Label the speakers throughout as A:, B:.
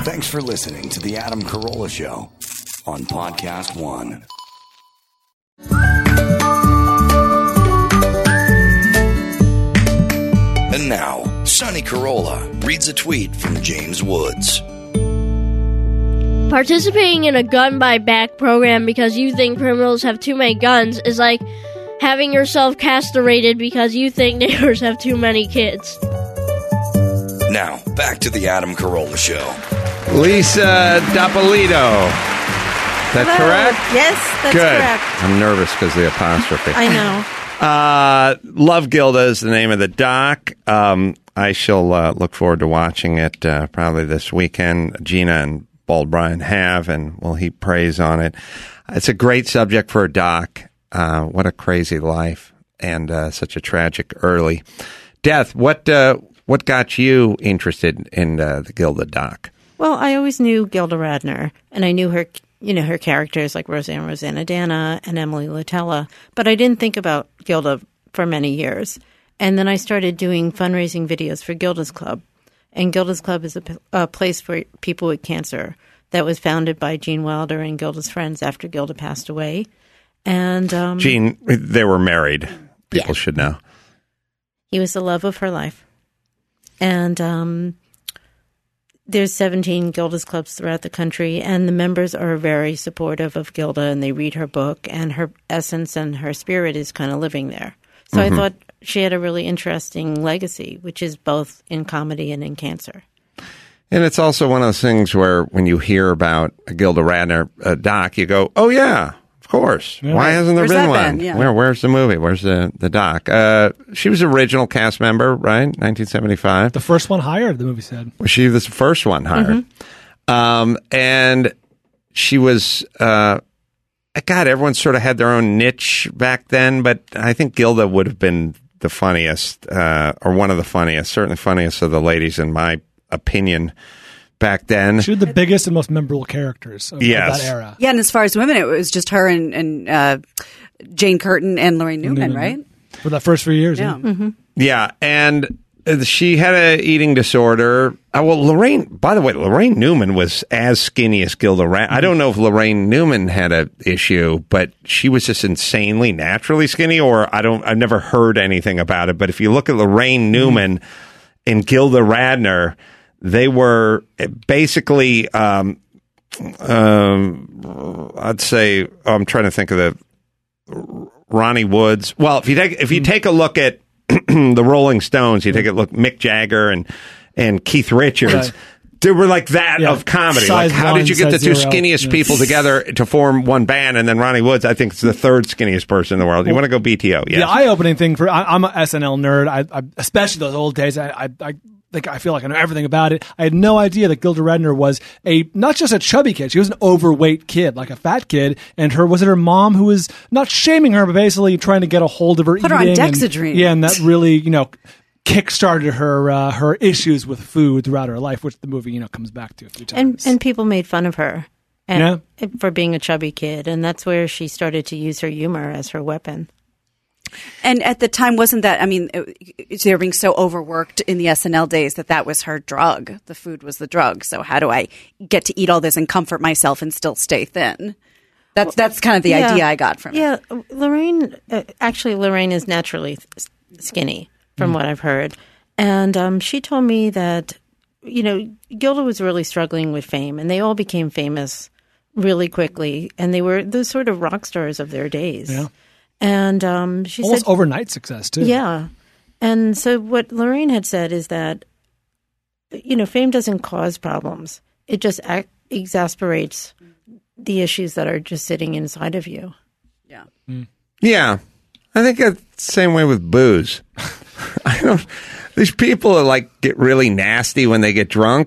A: Thanks for listening to The Adam Carolla Show on Podcast One. And now, Sonny Carolla reads a tweet from James Woods.
B: Participating in a gun buyback program because you think criminals have too many guns is like having yourself castrated because you think neighbors have too many kids.
A: Now, back to The Adam Carolla Show.
C: Lisa Dappolito. That's
D: Hello.
C: correct?
D: Yes, that's
C: Good.
D: correct.
C: I'm nervous because of the apostrophe.
D: I know.
C: Love Gilda is the name of the doc. I shall look forward to watching it probably this weekend. Gina and Bald Brian have, and we'll heap praise on it. It's a great subject for a doc. What a crazy life, and such a tragic early death. What got you interested in the Gilda doc?
D: Well, I always knew Gilda Radner, and I knew her, her characters like Rosanna Dana and Emily Litella, but I didn't think about Gilda for many years. And then I started doing fundraising videos for Gilda's Club. And Gilda's Club is a place for people with cancer that was founded by Gene Wilder and Gilda's friends after Gilda passed away. And
C: Gene, they were married. People should know.
D: He was the love of her life. And there's 17 Gilda's clubs throughout the country, and the members are very supportive of Gilda, and they read her book, and her essence and her spirit is kind of living there. So I thought she had a really interesting legacy, which is both in comedy and in cancer.
C: And it's also one of those things where when you hear about a Gilda Radner doc, you go, oh, yeah, of course. Yeah. Why hasn't there been one? Yeah. Where's the movie? Where's the doc? She was original cast member, right? 1975.
E: The first one hired, the movie said.
C: She was the first one hired. And she was... God, everyone sort of had their own niche back then, but I think Gilda would have been the funniest, or one of the funniest, certainly funniest of the ladies in my opinion back then.
E: She was the biggest and most memorable characters of that era.
F: Yeah, and as far as women, it was just her and Jane Curtin and Lorraine Newman, right?
E: For the first few years.
F: Yeah.
E: Yeah.
C: Yeah, and she had an eating disorder. Lorraine Newman was as skinny as Gilda Radner. I don't know if Lorraine Newman had an issue, but she was just insanely naturally skinny, or I've never heard anything about it. But if you look at Lorraine Newman and Gilda Radner, they were basically, I'd say, I'm trying to think of the Ronnie Woods. Well, if you take a look at the Rolling Stones, you take a look, Mick Jagger and Keith Richards. Right. They were like that of comedy. Like, how did you get the two skinniest people together to form one band? And then Ronnie Woods, I think, is the third skinniest person in the world. You want to go BTO? Yes.
E: The eye-opening thing I'm an SNL nerd. I especially those old days. I feel like I know everything about it. I had no idea that Gilda Radner was not just a chubby kid. She was an overweight kid, like a fat kid. And was it her mom who was not shaming her, but basically trying to get a hold of her eating?
F: Put her on Dexedrine.
E: And that really, kickstarted her issues with food throughout her life, which the movie, comes back to a few times.
D: And people made fun of her for being a chubby kid. And that's where she started to use her humor as her weapon.
F: And at the time, wasn't that, they were being so overworked in the SNL days that was her drug. The food was the drug. So how do I get to eat all this and comfort myself and still stay thin? That's kind of the idea I got from it.
D: Yeah, Lorraine is naturally skinny, from what I've heard. And she told me that, Gilda was really struggling with fame, and they all became famous really quickly. And they were the sort of rock stars of their days. Yeah. And she
E: almost
D: said,
E: overnight success too.
D: Yeah. And so what Lorraine had said is that, fame doesn't cause problems. It just exasperates the issues that are just sitting inside of you.
F: Yeah.
C: Yeah. I think it's the same way with booze. These people are get really nasty when they get drunk.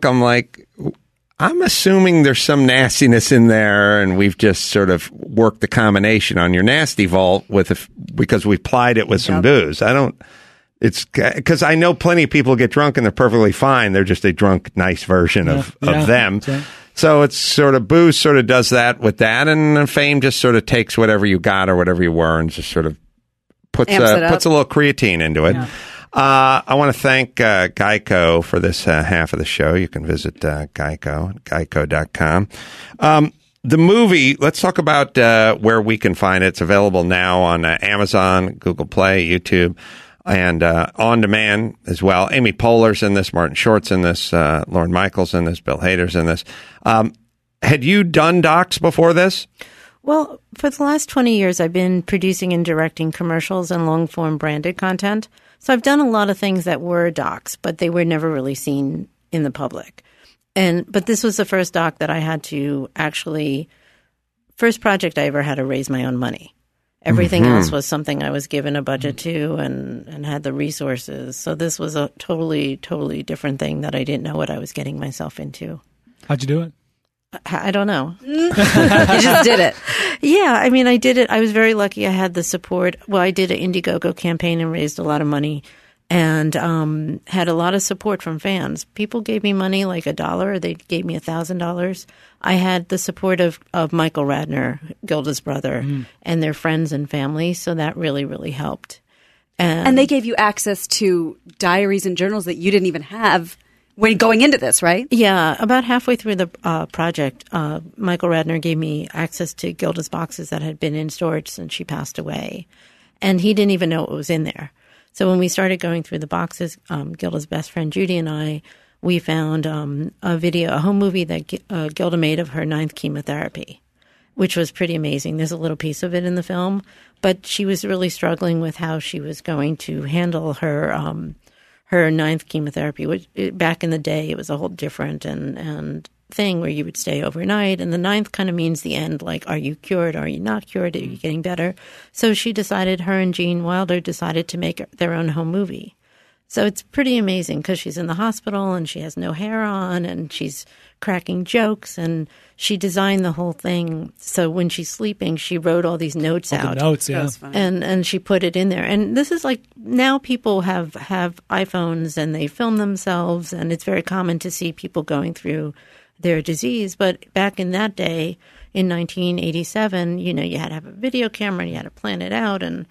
C: I'm assuming there's some nastiness in there, and we've just sort of worked the combination on your nasty vault because we plied it with some booze. It's because I know plenty of people get drunk and they're perfectly fine. They're just a drunk, nice version of them. Right. So it's sort of booze sort of does that with that, and fame just sort of takes whatever you got or whatever you were and just sort of puts a little creatine into it. I want to thank Geico for this half of the show. You can visit Geico, geico.com. The movie, let's talk about where we can find it. It's available now on Amazon, Google Play, YouTube, and on demand as well. Amy Poehler's in this, Martin Short's in this, Lorne Michaels in this, Bill Hader's in this. Had you done docs before this?
D: Well, for the last 20 years, I've been producing and directing commercials and long-form branded content. So I've done a lot of things that were docs, but they were never really seen in the public. But this was the first doc that I had to actually, first project I ever had to raise my own money. Everything else was something I was given a budget to and had the resources. So this was a totally, totally different thing that I didn't know what I was getting myself into.
E: How'd you do it?
D: I don't know.
F: You just did it.
D: Yeah, I mean, I did it. I was very lucky. I had the support. Well, I did an Indiegogo campaign and raised a lot of money and had a lot of support from fans. People gave me money, like $1. They gave me $1,000. I had the support of Michael Radner, Gilda's brother, and their friends and family. So that really, really helped.
F: And they gave you access to diaries and journals that you didn't even have when going into this, right?
D: Yeah, about halfway through the project, Michael Radner gave me access to Gilda's boxes that had been in storage since she passed away. And he didn't even know what was in there. So when we started going through the boxes, Gilda's best friend Judy and I, we found a home movie that Gilda made of her 9th chemotherapy, which was pretty amazing. There's a little piece of it in the film, but she was really struggling with how she was going to handle her 9th chemotherapy, which back in the day, it was a whole different and thing where you would stay overnight. And the 9th kind of means the end, like, are you cured? Are you not cured? Are you getting better? So her and Gene Wilder decided to make their own home movie. So it's pretty amazing because she's in the hospital and she has no hair on and she's cracking jokes and she designed the whole thing. So when she's sleeping, she wrote all these notes out.
E: The notes, yeah.
D: And she put it in there. And this is like now people have iPhones and they film themselves and it's very common to see people going through their disease. But back in that day, in 1987, you had to have a video camera and you had to plan it out and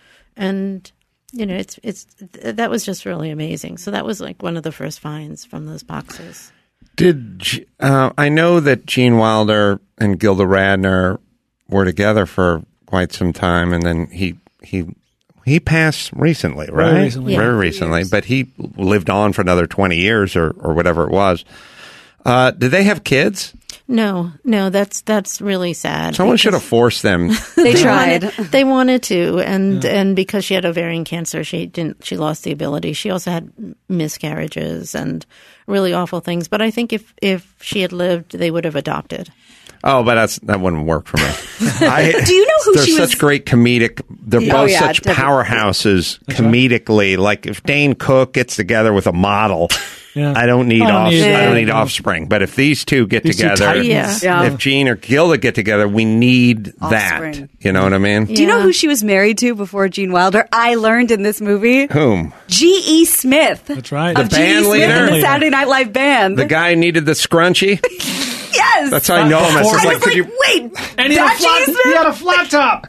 D: that was just really amazing. So that was like one of the first finds from those boxes.
C: I know that Gene Wilder and Gilda Radner were together for quite some time, and then he passed recently, right?
E: Very recently.
C: Very recently, but he lived on for another 20 years or whatever it was. Did they have kids?
D: No, that's really sad.
C: Someone should have forced them.
F: They tried.
D: They wanted to, and because she had ovarian cancer, she lost the ability. She also had miscarriages and really awful things. But I think if she had lived, they would have adopted.
C: Oh, but that wouldn't work for me.
F: Do you know who
C: they're
F: she was?
C: Such great comedic. They're both such
F: definitely.
C: powerhouses comedically. Like if Dane Cook gets together with a model, I don't need offspring. But if these two get together, if Gene or Gilda get together, we need
F: Offspring.
C: that. You know what I mean?
F: Do you know who she was married to before Gene Wilder? I learned in this movie.
C: Whom?
F: G.E. Smith.
E: That's right.
F: Of
C: The
F: G.E.
C: band
F: Smith
C: leader?
F: and the Saturday Night Live band.
C: The guy who needed the scrunchie.
F: Yes.
C: That's how I know him.
F: I
C: It's
F: was
C: like,
F: like, wait,
E: And he had, he had a flat top.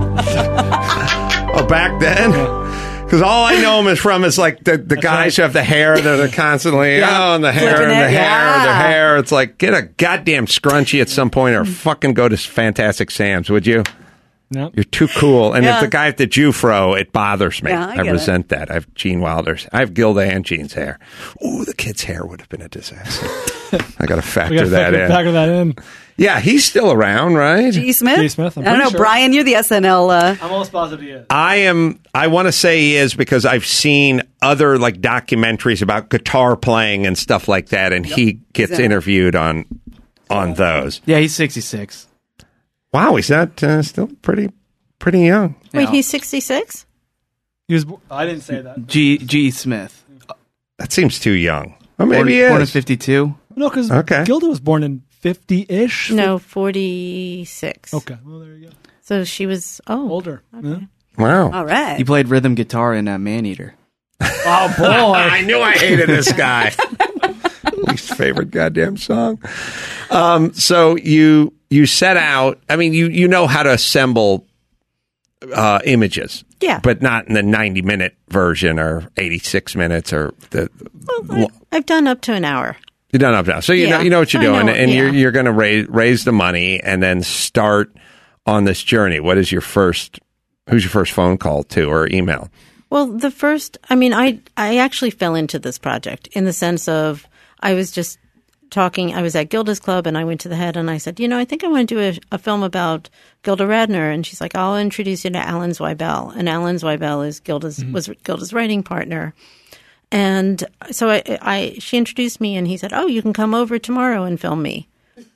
C: oh, back then. Because all I know him is from is like the guys who have the hair that are constantly and the hair
F: Flipping
C: and the
F: it,
C: hair, the
F: yeah.
C: hair. It's like get a goddamn scrunchie at some point, or fucking go to Fantastic Sam's, would you?
E: No.
C: You're too cool. And
F: Yeah.
C: if the guy at the Jufro, it bothers me.
F: Yeah, I get
C: resent that. I have Gene Wilder's. I have Gilda and Gene's hair. Ooh, the kid's hair would have been a disaster. I got to factor that in.
E: Factor that in.
C: Yeah, he's still around, right?
F: G.E. Smith?
E: G.E. Smith, I'm
F: I don't know.
E: pretty sure.
F: Brian, you're the SNL.
E: I'm almost positive he is.
C: I want to say he is because I've seen other like documentaries about guitar playing and stuff like that, and he gets interviewed on those.
G: Yeah, he's 66.
C: Wow, he's not still pretty young.
D: Wait, he's 66?
E: He was. I didn't say that.
G: G. Smith.
C: That seems too young. Or maybe he
G: born in
C: is.
G: 52.
E: No, because
C: Okay.
E: Gilda was born in 50-ish.
D: No, 46.
E: Okay. Well, there you go.
D: So she was
E: Older. Yeah.
C: Wow.
F: All right.
G: He played rhythm guitar in Maneater.
E: Oh boy.
C: I knew I hated this guy. Least favorite goddamn song. So you set out. I mean, you know how to assemble images.
D: Yeah.
C: But not in the 90-minute version or 86 minutes or the.
D: Well, I've done up to an hour.
C: You're done up now. So you
D: Yeah.
C: know what you're
D: I
C: doing,
D: know,
C: and
D: yeah.
C: you're going to raise the money and then start on this journey. What is who's your first phone call to or email?
D: Well, I actually fell into this project in the sense of I was just talking. I was at Gilda's Club and I went to the head and I said, I think I want to do a film about Gilda Radner. And she's like, I'll introduce you to Alan Zweibel. And Alan Zweibel is was Gilda's writing partner. And so she introduced me and he said, you can come over tomorrow and film me.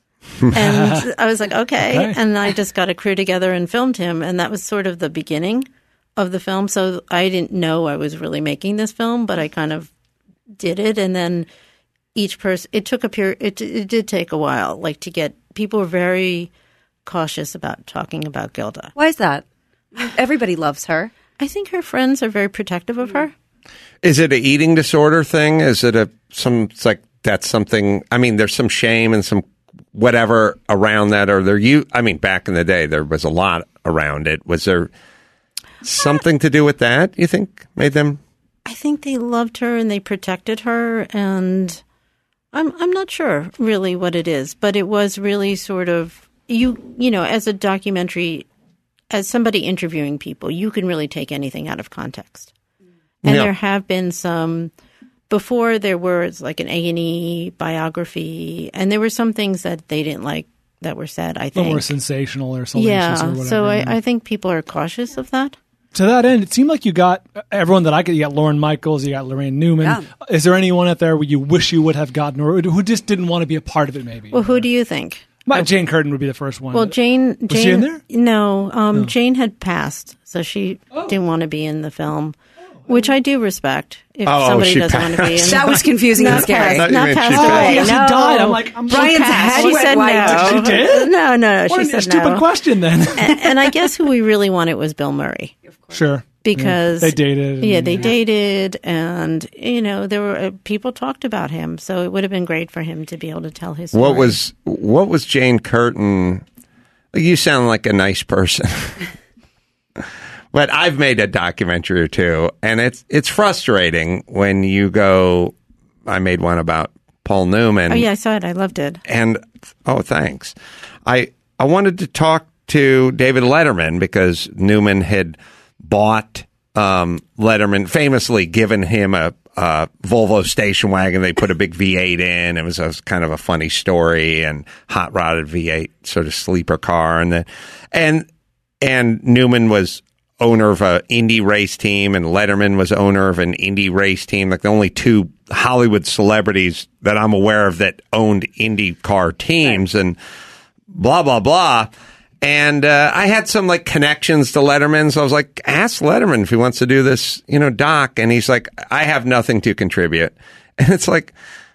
D: And I was like, okay. And I just got a crew together and filmed him. And that was sort of the beginning of the film. So I didn't know I was really making this film, but I kind of did it. And then each person, it took a period, it did take a while, like to get, people were very cautious about talking about Gilda.
F: Why is that? Everybody loves her.
D: I think her friends are very protective of her.
C: Is it an eating disorder thing? Is it it's like that's something, there's some shame and some whatever around that, or back in the day, there was a lot around it. Was there something to do with that, you think, made them?
D: I think they loved her and they protected her, and I'm not sure really what it is, but it was really sort of, as a documentary, as somebody interviewing people, you can really take anything out of context. And there have been some, before there was like an A&E biography, and there were some things that they didn't like that were said, I think.
E: Or sensational or salacious or whatever.
D: So I think people are cautious of that.
E: To that end, it seemed like you got everyone that you got Lauren Michaels, you got Lorraine Newman.
F: Yeah.
E: Is there anyone out there where you wish you would have gotten, or who just didn't want to be a part of it maybe?
D: Well, who do you think?
E: Jane Curtin would be the first one.
D: Well, Jane
E: Was she in there?
D: No, Jane had passed, so she didn't want to be in the film, which I do respect. If somebody
C: she
D: doesn't want to be in,
F: That was confusing and scary.
C: I thought you
D: not
C: meant
D: passed
C: she
D: away.
E: Yeah, she
D: No,
E: died. I'm like,
F: Brian's head
D: she
F: went
D: said
F: white.
D: no.
E: She did?
D: No.
E: What
D: She
E: a
D: said
E: stupid
D: no.
E: question then.
D: And I guess who we really wanted was Bill Murray.
E: Sure.
D: Because
E: they dated.
D: Yeah, they dated, and there were people talked about him, so it would have been great for him to be able to tell his story.
C: What was Jane Curtin? You sound like a nice person, but I've made a documentary or two, and it's frustrating when you go. I made one about Paul Newman.
D: Oh yeah, I saw it. I loved it.
C: And thanks. I wanted to talk to David Letterman because Newman had bought Letterman, famously given him a Volvo station wagon. They put a big V8 in. It was kind of a funny story, and hot rodded V8 sort of sleeper car, and Newman was owner of an Indy race team, and Letterman was owner of an Indy race team. Like the only two Hollywood celebrities that I'm aware of that owned Indy car teams, and blah blah blah. And I had some connections to Letterman, so I was like, ask Letterman if he wants to do this, doc. And he's like, I have nothing to contribute. And it's like,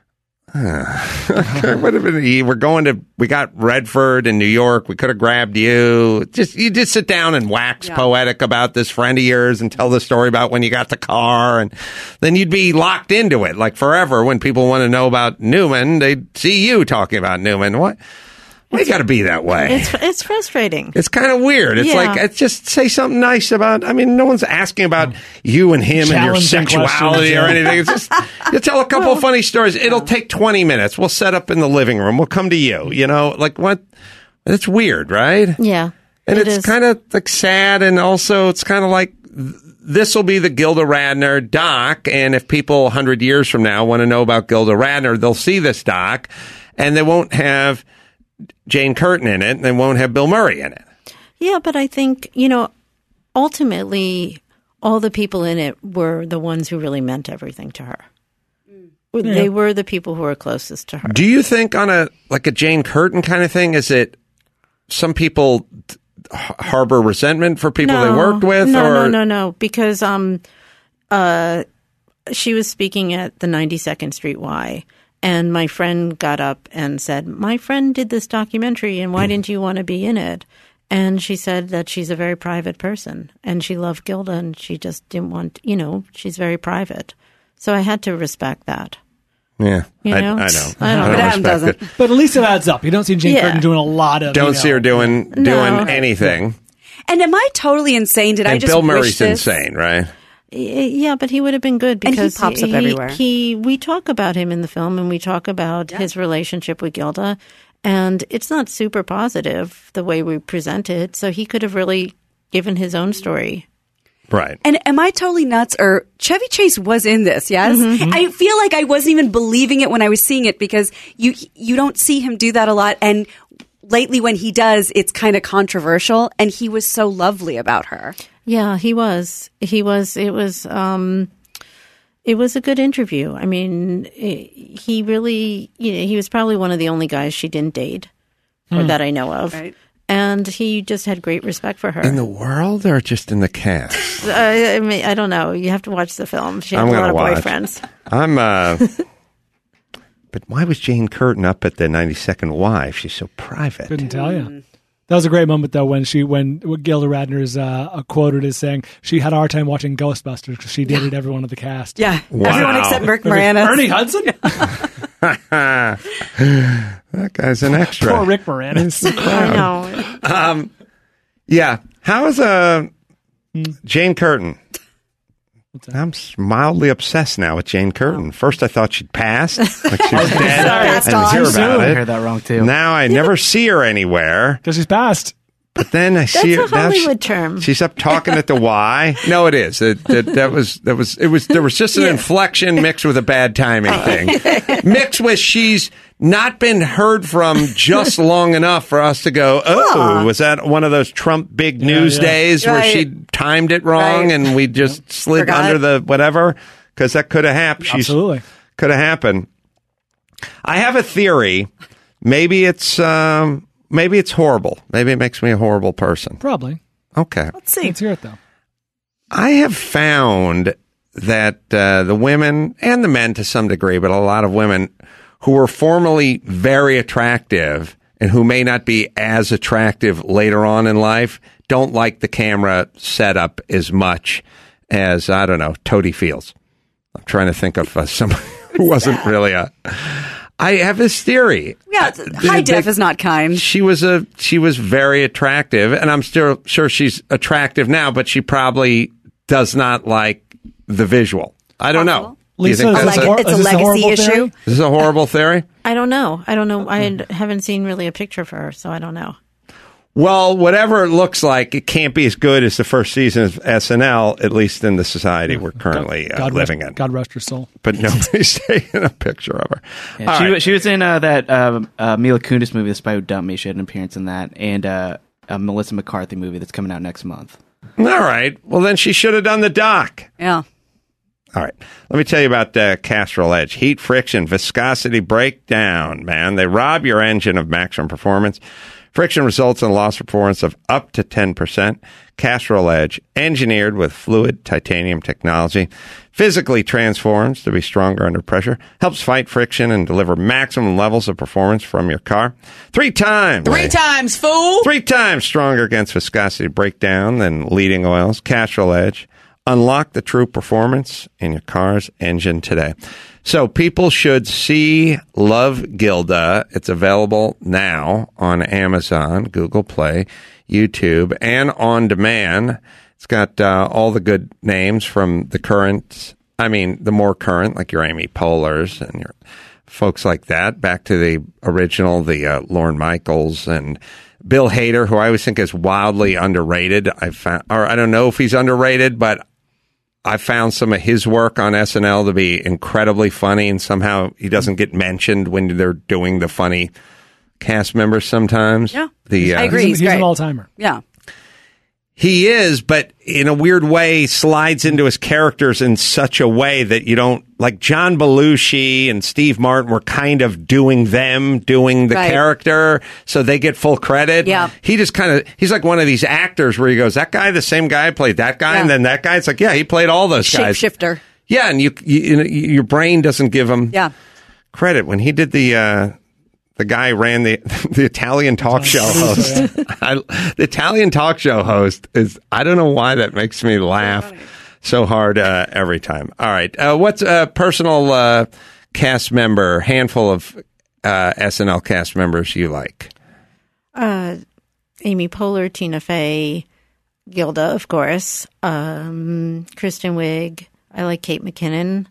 C: would have been. We got Redford in New York. We could have grabbed you. You just sit down and wax poetic about this friend of yours and tell the story about when you got the car, and then you'd be locked into it like forever. When people want to know about Newman, they'd see you talking about Newman. What? You got to be that way.
D: It's frustrating.
C: It's kind of weird. It's it's just say something nice about. No one's asking about you and him and your sexuality or anything. It's just you tell a couple of funny stories. It'll take 20 minutes. We'll set up in the living room. We'll come to you. What? It's weird, right?
D: Yeah,
C: and it's kind of sad, and also it's kind of like this will be the Gilda Radner doc. And if people 100 years from now want to know about Gilda Radner, they'll see this doc, and they won't have Jane Curtin in it, and they won't have Bill Murray in it.
D: Yeah, but I think, ultimately, all the people in it were the ones who really meant everything to her. Yeah. They were the people who were closest to her.
C: Do you think on a Jane Curtin kind of thing, is it some people harbor resentment for people they worked with?
D: No, because she was speaking at the 92nd Street Y. And my friend got up and said, my friend did this documentary, and why didn't you want to be in it? And she said that she's a very private person, and she loved Gilda, and she just didn't want, she's very private. So I had to respect that.
C: Yeah,
D: I know.
C: I
F: But Adam doesn't.
E: But at least it adds up. You don't see Jane Curtin doing a lot of.
C: Don't see her doing anything.
F: And am I totally insane? Did I
C: And
F: just
C: Bill
F: wish
C: Murray's
F: this?
C: insane, right?
D: Yeah, but he would have been good
F: And he
D: because
F: pops up everywhere.
D: We talk about him in the film, and we talk about his relationship with Gilda, and it's not super positive the way we present it. So he could have really given his own story.
C: Right.
F: And am I totally nuts? Or Chevy Chase was in this, yes? I feel like I wasn't even believing it when I was seeing it because you don't see him do that a lot. And lately when he does, it's kind of controversial. And he was so lovely about her.
D: Yeah, he was. It was a good interview. I mean, he really, he was probably one of the only guys she didn't date, or that I know of.
F: Right.
D: And he just had great respect for her.
C: In the world or just in the cast?
D: I mean, I don't know. You have to watch the film. She had
C: I'm
D: a lot
C: gonna
D: of
C: watch.
D: boyfriends.
C: But why was Jane Curtin up at the 92nd Wife? She's so private.
E: Couldn't tell you. That was a great moment, though, when Gilda Radner is quoted as saying she had a hard time watching Ghostbusters because she dated everyone of the cast.
F: Yeah.
C: Wow.
F: Everyone except Rick Moranis.
E: Ernie Hudson?
C: That guy's an extra.
E: Poor Rick Moranis.
D: I know.
C: Yeah. How is Jane Curtin? I'm mildly obsessed now with Jane Curtin. First, I thought she'd passed, like she was dead. I didn't hear about
G: I
C: it.
G: heard that wrong too.
C: Now I never see her anywhere.
E: Because she's passed.
C: But then I see her.
D: That's a
C: now
D: Hollywood term.
C: She's up talking at the Y. No, it is. There was just an inflection mixed with a bad timing thing. Mixed with she's not been heard from just long enough for us to go, was that one of those Trump big news days where she timed it wrong and we just slid
F: Forgot.
C: under the whatever? Because that could have happened.
E: Absolutely.
C: Could have happened. I have a theory. Maybe it's horrible. Maybe it makes me a horrible person.
E: Probably.
C: Okay.
F: Let's see.
E: Let's hear it, though.
C: I have found that the women and the men to some degree, but a lot of women who were formerly very attractive and who may not be as attractive later on in life don't like the camera setup as much as, I don't know, Toadie Fields. I'm trying to think of somebody who wasn't really I have this theory.
F: Yeah, high def is not kind.
C: She was very attractive, and I'm still sure she's attractive now, but she probably does not like the visual. I don't know. Do you
E: Lisa,
C: think
E: is
C: that's
E: this
F: It's a
E: is this
F: legacy
E: horrible
F: issue.
E: theory?
C: Is this a horrible theory?
D: I don't know. I haven't seen really a picture of her, so I don't know.
C: Well, whatever it looks like, it can't be as good as the first season of SNL, at least in the society we're currently living in.
E: God rest her soul.
C: But nobody's taking a picture of her.
G: Yeah,
C: All right.
G: she was in that Mila Kunis movie, The Spy Who Dumped Me. She had an appearance in that, and a Melissa McCarthy movie that's coming out next month.
C: All right. Well, then she should have done the doc.
F: Yeah.
C: All right. Let me tell you about Castrol Edge. Heat, friction, viscosity breakdown, man. They rob your engine of maximum performance. Friction results in loss of performance of up to 10%. Castrol Edge, engineered with fluid titanium technology, physically transforms to be stronger under pressure, helps fight friction and deliver maximum levels of performance from your car. 3 times.
H: 3 times, fool!
C: 3 times stronger against viscosity breakdown than leading oils. Castrol Edge. Unlock the true performance in your car's engine today. So people should see Love Gilda. It's available now on Amazon, Google Play, YouTube, and on demand. It's got all the good names from the more current, like your Amy Poehler's and your folks like that, back to the original, the Lorne Michaels and Bill Hader, who I always think is wildly underrated. I don't know if he's underrated, but I found some of his work on SNL to be incredibly funny, and somehow he doesn't get mentioned when they're doing the funny cast members sometimes.
F: Yeah.
C: I
F: agree.
E: He's
F: great.
E: an all-timer.
F: Yeah.
C: He is, but in a weird way, slides into his characters in such a way that you don't, like John Belushi and Steve Martin were kind of doing the
F: Right.
C: character, so they get full credit.
F: Yeah.
C: He just he's like one of these actors where he goes, that guy, the same guy played that guy, and then that guy. It's like, yeah, he played all those guys.
F: Shapeshifter.
C: Yeah, and your brain doesn't give him
F: Yeah.
C: credit. When he did the guy ran the Italian talk show host. The Italian talk show host I don't know why that makes me laugh so hard every time. All right. What's a personal cast member, handful of SNL cast members you like?
D: Amy Poehler, Tina Fey, Gilda, of course. Kristen Wiig. I like Kate McKinnon.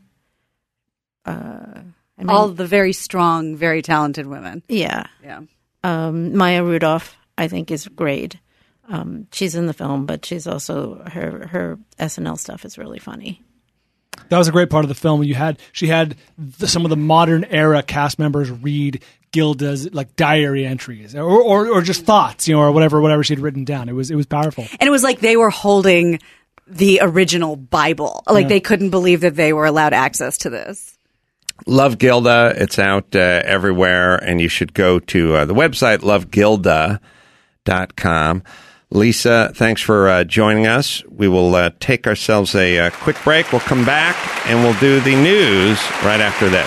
F: All the very strong, very talented women.
D: Yeah.
F: Yeah.
D: Maya Rudolph, I think, is great. She's in the film, but she's also her SNL stuff is really funny.
E: That was a great part of the film. She had some of the modern era cast members read Gilda's like diary entries or just thoughts, or whatever she'd written down. It was powerful.
F: And it was like they were holding the original Bible. Like they couldn't believe that they were allowed access to this.
C: Love Gilda. It's out everywhere, and you should go to the website, lovegilda.com. Lisa, thanks for joining us. We will take ourselves a quick break. We'll come back, and we'll do the news right after this.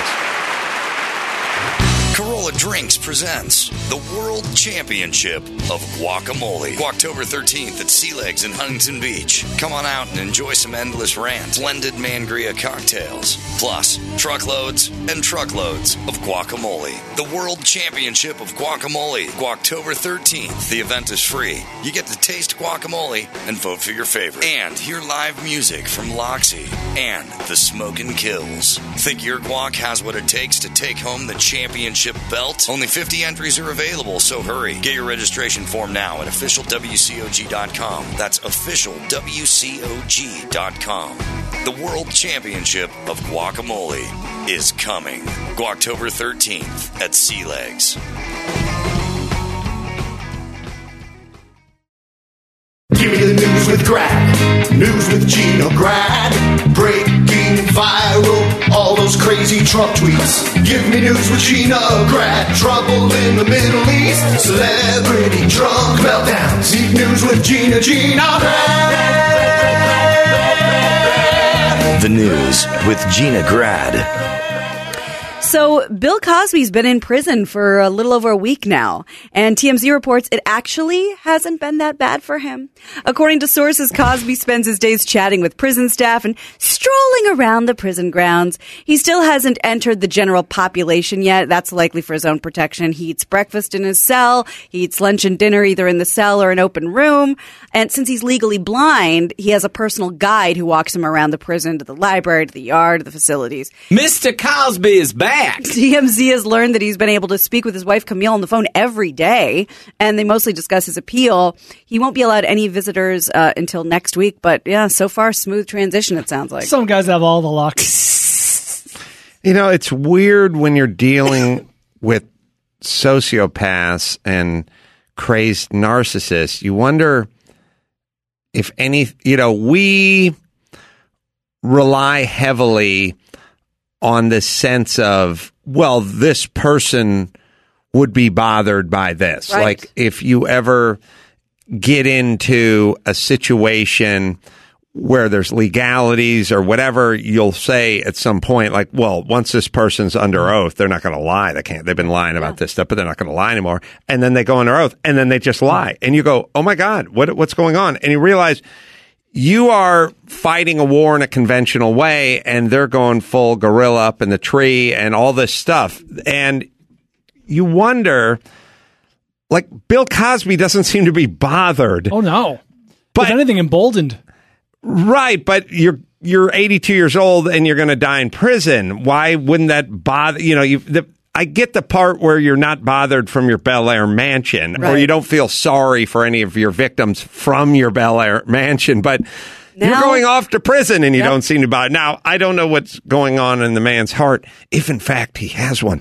A: Corolla Drinks presents the World Championship of Guacamole. October 13th at Sea Legs in Huntington Beach. Come on out and enjoy some endless rants, blended mangria cocktails, plus truckloads and truckloads of guacamole. The World Championship of Guacamole, October 13th. The event is free. You get to taste guacamole and vote for your favorite. And hear live music from Loxy and the Smokin' Kills. Think your guac has what it takes to take home the championship belt? Only 50 entries are available, so hurry. Get your registration form now at officialwcog.com. That's officialwcog.com. The World Championship of Guacamole is coming. October 13th at Sea Legs.
H: Give me the news with Grad. News with Gina Grad. Breaking viral, all those crazy Trump tweets. Give me news with Gina Grad. Trouble in the Middle East. Celebrity drunk meltdowns. Deep news with Gina Grad.
A: The news with Gina Grad.
F: So Bill Cosby's been in prison for a little over a week now, and TMZ reports it actually hasn't been that bad for him. According to sources, Cosby spends his days chatting with prison staff and strolling around the prison grounds. He still hasn't entered the general population yet. That's likely for his own protection. He eats breakfast in his cell. He eats lunch and dinner either in the cell or an open room. And since he's legally blind, he has a personal guide who walks him around the prison, to the library, to the yard, to the facilities.
I: Mr. Cosby is back.
F: TMZ has learned that he's been able to speak with his wife Camille on the phone every day, and they mostly discuss his appeal. He won't be allowed any visitors until next week, but yeah, so far, smooth transition, it sounds like.
E: Some guys have all the luck.
C: It's weird when you're dealing with sociopaths and crazed narcissists. You wonder if we rely heavily on the sense of, well, this person would be bothered by this.
F: Right.
C: Like if you ever get into a situation where there's legalities or whatever, you'll say at some point, like, well, once this person's under oath, they're not going to lie. They've been lying about this stuff, but they're not going to lie anymore. And then they go under oath and then they just lie. And you go, oh my God, what's going on? And you realize you are fighting a war in a conventional way, and they're going full gorilla up in the tree and all this stuff. And you wonder, like, Bill Cosby doesn't seem to be bothered.
E: Oh, no.
C: But
E: if anything, emboldened.
C: Right, but you're 82 years old and you're going to die in prison. Why wouldn't that bother? I get the part where you're not bothered from your Bel Air mansion, or you don't feel sorry for any of your victims from your Bel Air mansion, but now, you're going off to prison and you don't seem to bother. Now, I don't know what's going on in the man's heart, if in fact he has one.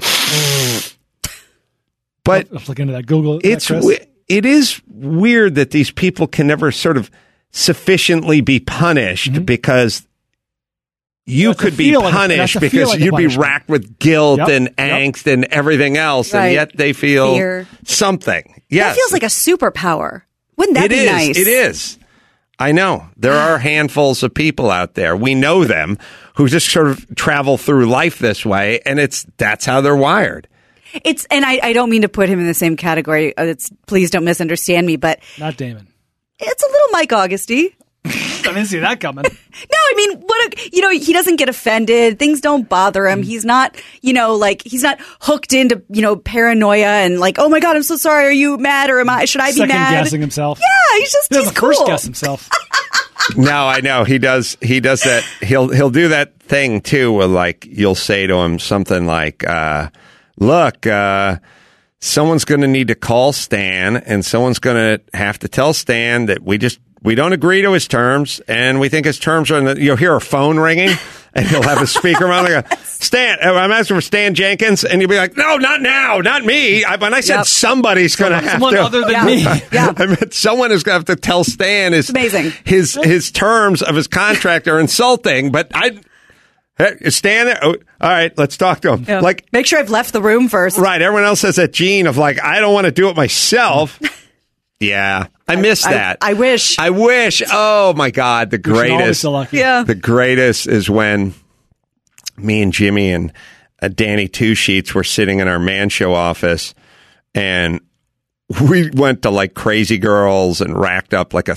C: But
E: let's look into that. Google
C: it is weird that these people can never sort of sufficiently be punished because you could be punished because you'd be racked with guilt and angst and everything else, and yet they feel fear. Something. Yes.
F: That feels like a superpower. Wouldn't that be nice?
C: It is. I know. There are handfuls of people out there. We know them who just sort of travel through life this way, and that's how they're wired.
F: And I don't mean to put him in the same category. Please don't misunderstand me, but
E: not Damon.
F: It's a little Mike Augusty.
E: didn't see that coming.
F: No, I mean, he doesn't get offended. Things don't bother him. He's not, he's not hooked into, paranoia and like, oh my God, I'm so sorry. Are you mad or should I be mad?
E: Second guessing himself.
F: Yeah, he's cool.
E: First guess himself.
C: No, I know he does that. He'll do that thing too, where like you'll say to him something like, "Look, someone's going to need to call Stan, and someone's going to have to tell Stan that we don't agree to his terms, and we think his terms are." You'll hear a phone ringing, and he'll have a speaker on. Like, Stan, I'm asking for Stan Jenkins, and you'll be like, "No, not now, not me." When I said somebody's going to have
E: someone
C: to,
E: other than me.
F: Yeah.
C: I meant someone is going to have to tell Stan his terms of his contract are insulting. But is Stan there? Oh, all right, let's talk to him.
F: Yeah.
C: Like,
F: make sure I've left the room first.
C: Right. Everyone else has that gene of like, I don't want to do it myself. Yeah. I miss that.
F: I wish.
C: Oh my God. The greatest.
E: So lucky.
F: Yeah.
C: The greatest is when me and Jimmy and Danny Two Sheets were sitting in our Man Show office, and we went to like Crazy Girls and racked up like a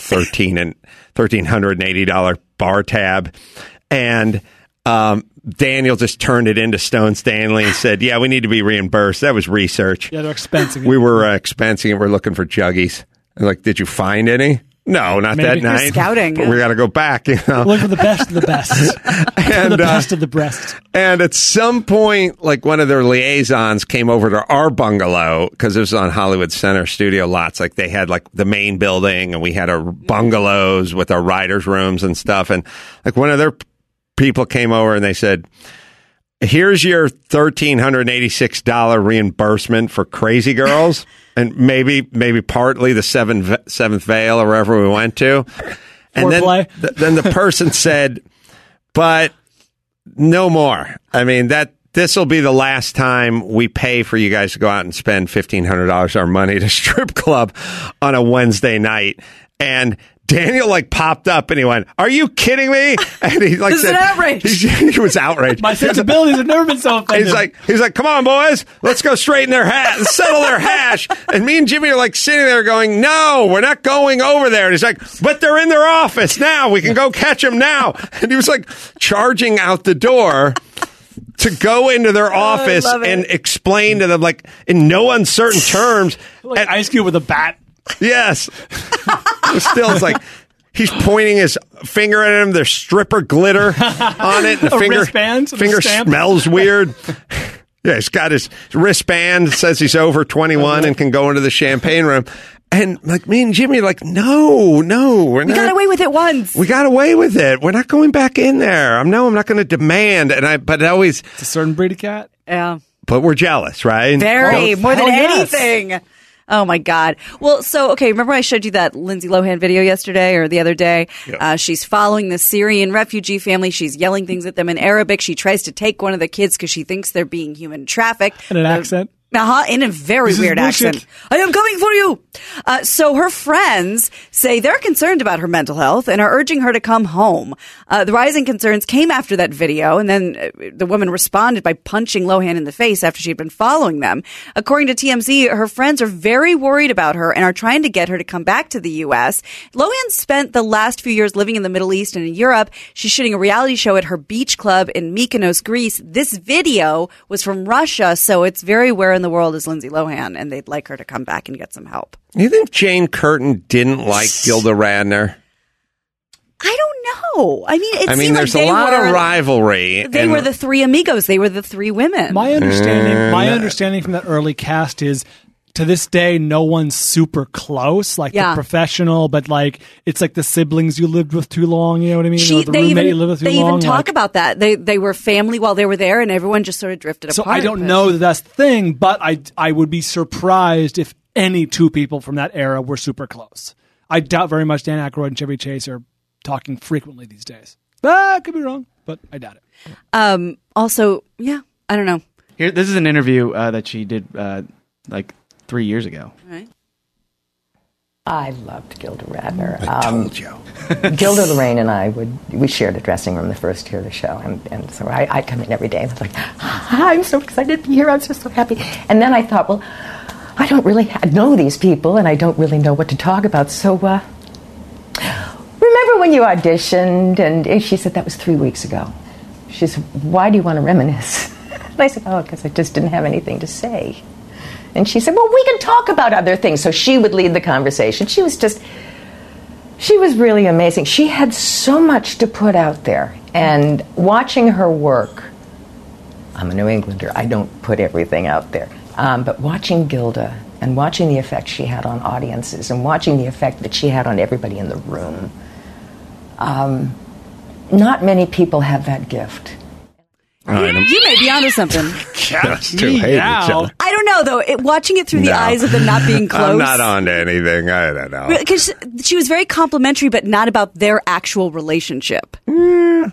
C: $1,380 bar tab. And, Daniel just turned it into Stone Stanley and said, "Yeah, we need to be reimbursed. That was research."
E: Yeah, they're expensing it.
C: We were expensing it. We're looking for juggies. I'm like, "Did you find any?" No, not that night.
F: You're scouting.
C: But we got to go back.
E: Look for the best of the best.
C: And,
E: the best of the breast.
C: And at some point, like one of their liaisons came over to our bungalow because it was on Hollywood Center studio lots. Like they had like the main building, and we had our bungalows with our writers' rooms and stuff. And like one of their people came over and they said, "Here's your $1,386 reimbursement for Crazy Girls." And maybe partly the Seventh Veil or wherever we went to. And then the person said, "But no more. I mean, this will be the last time we pay for you guys to go out and spend $1,500 our money at a strip club on a Wednesday night." And Daniel like popped up and he went, "Are you kidding me?" And he like
F: this
C: said,
F: is an outrage.
C: He was outraged.
E: My sensibilities have never been so offended.
C: He's like, "Come on, boys, let's go straighten their hat, settle their hash." And me and Jimmy are like sitting there going, "No, we're not going over there." And he's like, "But they're in their office now. We can go catch them now." And he was like charging out the door to go into their office and explain to them, like in no uncertain terms,
E: like Ice Cube with a bat.
C: Yes. Still, it's like he's pointing his finger at him. There's stripper glitter on it. The finger smells weird. Yeah, he's got his wristband. It says he's over 21 and can go into the champagne room. And like me and Jimmy are like, no, we're not.
F: We got away with it once.
C: We got away with it. We're not going back in there. I'm not going to demand. But it always,
E: it's a certain breed of cat.
F: Yeah.
C: But we're jealous, right?
F: Very, more than
E: yes.
F: anything. Oh my God. Well, so, okay, remember I showed you that Lindsay Lohan video yesterday or the other day? Yep. She's following the Syrian refugee family. She's yelling things at them in Arabic. She tries to take one of the kids because she thinks they're being human trafficked.
E: In an accent?
F: In a very weird accent. "I am coming for you." So her friends say they're concerned about her mental health and are urging her to come home. The rising concerns came after that video, and then the woman responded by punching Lohan in the face after she'd been following them. According to TMZ, her friends are very worried about her and are trying to get her to come back to the U.S. Lohan spent the last few years living in the Middle East and in Europe. She's shooting a reality show at her beach club in Mykonos, Greece. This video was from Russia, so it's very where in the world is Lindsay Lohan, and they'd like her to come back and get some help.
C: You think Jane Curtin didn't like Gilda Radner?
F: I don't know. I mean,
C: there's a lot of rivalry.
F: They were the three amigos. They were the three women.
E: My understanding from that early cast is, to this day, no one's super close, like the professional, but like it's like the siblings you lived with too long. You know what I mean? Or the roommate you lived with too long.
F: They even talk about that. They were family while they were there, and everyone just sort of drifted apart.
E: So I don't know that that's the thing, but I would be surprised if any two people from that era were super close. I doubt very much Dan Aykroyd and Chevy Chase are talking frequently these days. I could be wrong, but I doubt it.
F: Also, yeah, I don't know.
G: Here, this is an interview that she did like 3 years ago.
F: Right.
J: I loved Gilda Radner.
C: I told you.
J: Gilda, Lorraine, and I we shared a dressing room the first year of the show, and so I'd come in every day and I was like, I'm so excited to be here. I'm just so happy. And then I thought, well, I don't really know these people, and I don't really know what to talk about. So remember remember when you auditioned? And she said, that was 3 weeks ago. She said, why do you want to reminisce? And I said, oh, because I just didn't have anything to say. And she said, well, we can talk about other things. So she would lead the conversation. She was really amazing. She had so much to put out there. And watching her work, I'm a New Englander, I don't put everything out there. But watching Gilda and watching the effect she had on audiences and watching the effect that she had on everybody in the room, not many people have that gift.
F: You may be onto something.
C: Us two hate each other.
F: I don't know, though. Watching it through the eyes of them not being close.
C: I'm not on to anything. I don't know.
F: Because she was very complimentary, but not about their actual relationship.
C: Who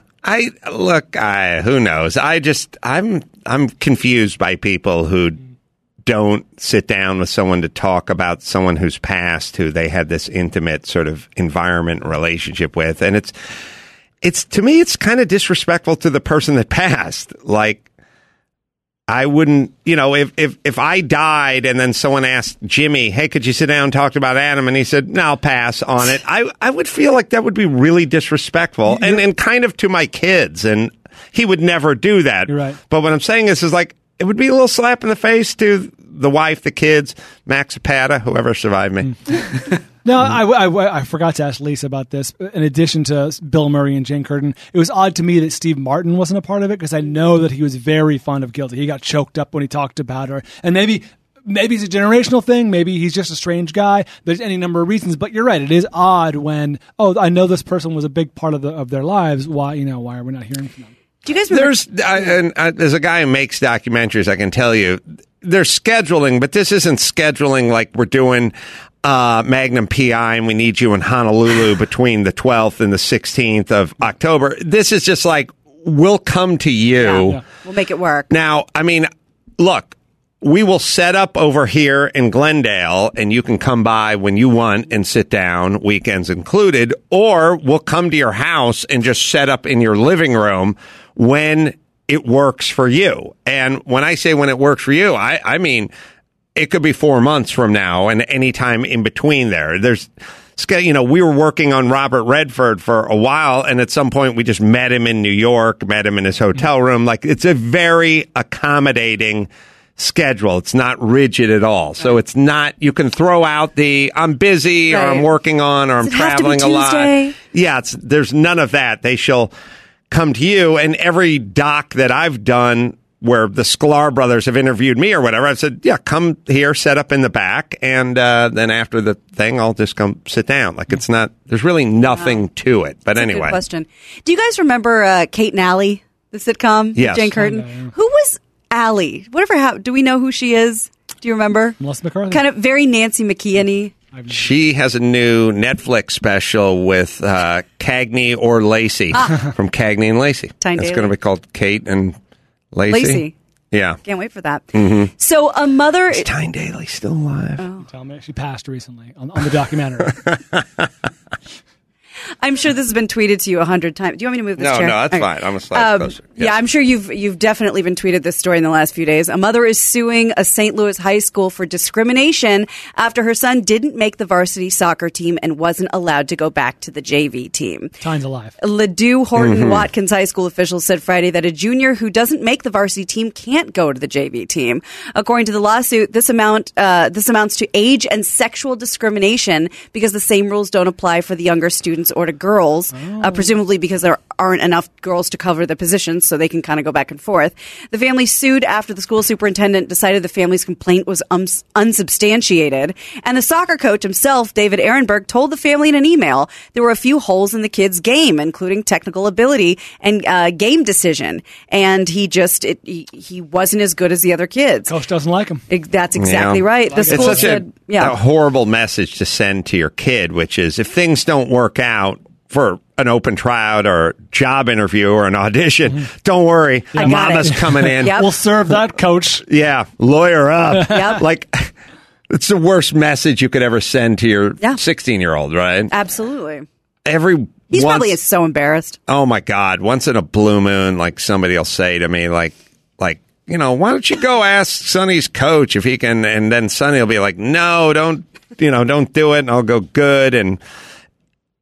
C: knows? I'm confused by people who don't sit down with someone to talk about someone who's passed, who they had this intimate sort of environment relationship with. And it's to me, it's kind of disrespectful to the person that passed. Like, I wouldn't, if I died and then someone asked Jimmy, hey, could you sit down and talk about Adam? And he said, no, I'll pass on it. I would feel like that would be really disrespectful and kind of to my kids. And he would never do that.
E: You're right.
C: But what I'm saying is like, it would be a little slap in the face to the wife, the kids, Max Zapata, whoever survived me.
E: No, I forgot to ask Lisa about this. In addition to Bill Murray and Jane Curtin, it was odd to me that Steve Martin wasn't a part of it because I know that he was very fond of Gilda. He got choked up when he talked about her. And maybe it's a generational thing. Maybe he's just a strange guy. There's any number of reasons. But you're right. It is odd when, I know this person was a big part of their lives. Why are we not hearing from them?
F: Do you guys remember?
C: There's a guy who makes documentaries, I can tell you. There's scheduling, but this isn't scheduling like we're doing Magnum PI and we need you in Honolulu between the 12th and the 16th of October. This is just like, we'll come to you.
F: Yeah. We'll make it work.
C: Now, I mean, look, we will set up over here in Glendale and you can come by when you want and sit down, weekends included, or we'll come to your house and just set up in your living room when it works for you. And when I say when it works for you, I mean, it could be 4 months from now and any time in between there. We were working on Robert Redford for a while, and at some point we just met him in New York, met him in his hotel room. Like, it's a very accommodating schedule. It's not rigid at all. So it's not, you can throw out the I'm busy or I'm working on or I'm traveling a lot. Yeah, there's none of that. They shall come to you. And every doc that I've done where the Sklar brothers have interviewed me or whatever, I've said, yeah, come here, set up in the back. And then after the thing, I'll just come sit down. Like, it's not, there's really nothing to it. But
F: That's
C: anyway.
F: A good question. Do you guys remember Kate and Allie, the sitcom?
C: Yes.
F: Jane Curtin? Who was Allie? Whatever happened. Do we know who she is? Do you remember?
E: Melissa McCarthy.
F: Kind of very Nancy McKeon-y.
C: She has a new Netflix special with Cagney or Lacey from Cagney and Lacey.
F: Tyne
C: It's
F: Daly.
C: going to be called Kate and Lacey. Yeah.
F: Can't wait for that. Mm-hmm. So a mother...
C: Is Tyne Daly still alive?
F: Oh.
E: Tell me, she passed recently on the documentary.
F: I'm sure this has been tweeted to you 100 times. Do you want me to move this chair?
C: No, that's fine. I'm a slide closer. Yes.
F: Yeah, I'm sure you've definitely been tweeted this story in the last few days. A mother is suing a St. Louis high school for discrimination after her son didn't make the varsity soccer team and wasn't allowed to go back to the JV team.
E: Tyne's alive.
F: Ladue Horton Watkins High School officials said Friday that a junior who doesn't make the varsity team can't go to the JV team. According to the lawsuit, this amounts to age and sexual discrimination because the same rules don't apply for the younger students or to girls, presumably because there aren't enough girls to cover the positions, so they can kind of go back and forth. The family sued after the school superintendent decided the family's complaint was unsubstantiated. And the soccer coach himself, David Ehrenberg, told the family in an email there were a few holes in the kid's game, including technical ability and game decision. And he wasn't as good as the other kids.
E: Coach doesn't like him.
F: That's exactly right. The school
C: it's such a horrible message to send to your kid, which is if things don't work out for an open tryout or job interview or an audition, don't worry. Mama's coming in.
E: We'll serve that, coach.
C: Yeah. Lawyer up.
F: Yep.
C: Like, it's the worst message you could ever send to your 16-year-old, right?
F: Absolutely.
C: He's
F: probably so embarrassed.
C: Oh, my God. Once in a blue moon, like, somebody will say to me, like, why don't you go ask Sonny's coach if he can, and then Sonny will be like, no, don't do it, and I'll go, good, and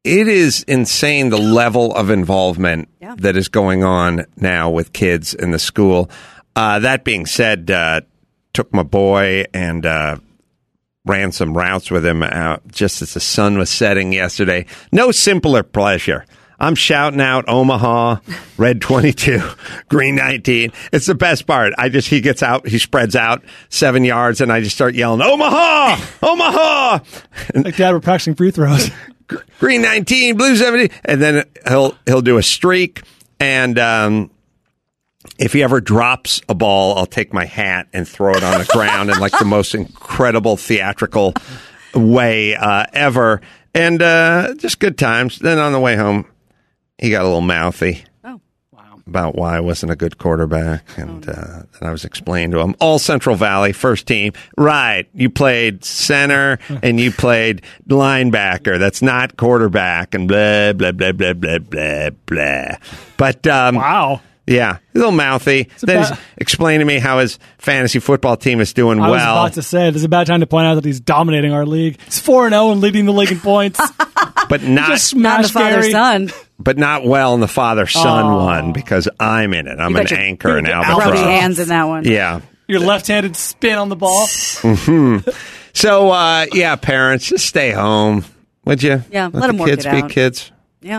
C: it is insane the level of involvement that is going on now with kids in the school. That being said, took my boy and ran some routes with him out just as the sun was setting yesterday. No simpler pleasure. I'm shouting out Omaha, red 22, green 19. It's the best part. He gets out, he spreads out 7 yards, and I just start yelling, Omaha! Omaha!
E: Like Dad, we're practicing free throws.
C: Green 19, blue 70. And then he'll do a streak. And if he ever drops a ball, I'll take my hat and throw it on the ground in like the most incredible theatrical way ever. And just good times. Then on the way home, he got a little mouthy about why I wasn't a good quarterback. And I was explaining to him, all Central Valley, first team. Right. You played center and you played linebacker. That's not quarterback and blah, blah, blah, blah, blah, blah, blah. But,
E: wow.
C: Yeah, a little mouthy. Then he's explaining to me how his fantasy football team is doing well.
E: I was about to say, this is a bad time to point out that he's dominating our league. He's 4-0 and leading the league in points.
C: But not
F: the father-son.
C: But not well in the father-son one because I'm in it. I'm an anchor in Albatross.
F: Rubby hands in that one.
C: Yeah.
E: Your left-handed spin on the ball.
C: Mm-hmm. So, parents, just stay home, would you?
F: Yeah, let them work
C: kids
F: it out.
C: be kids.
F: Yeah.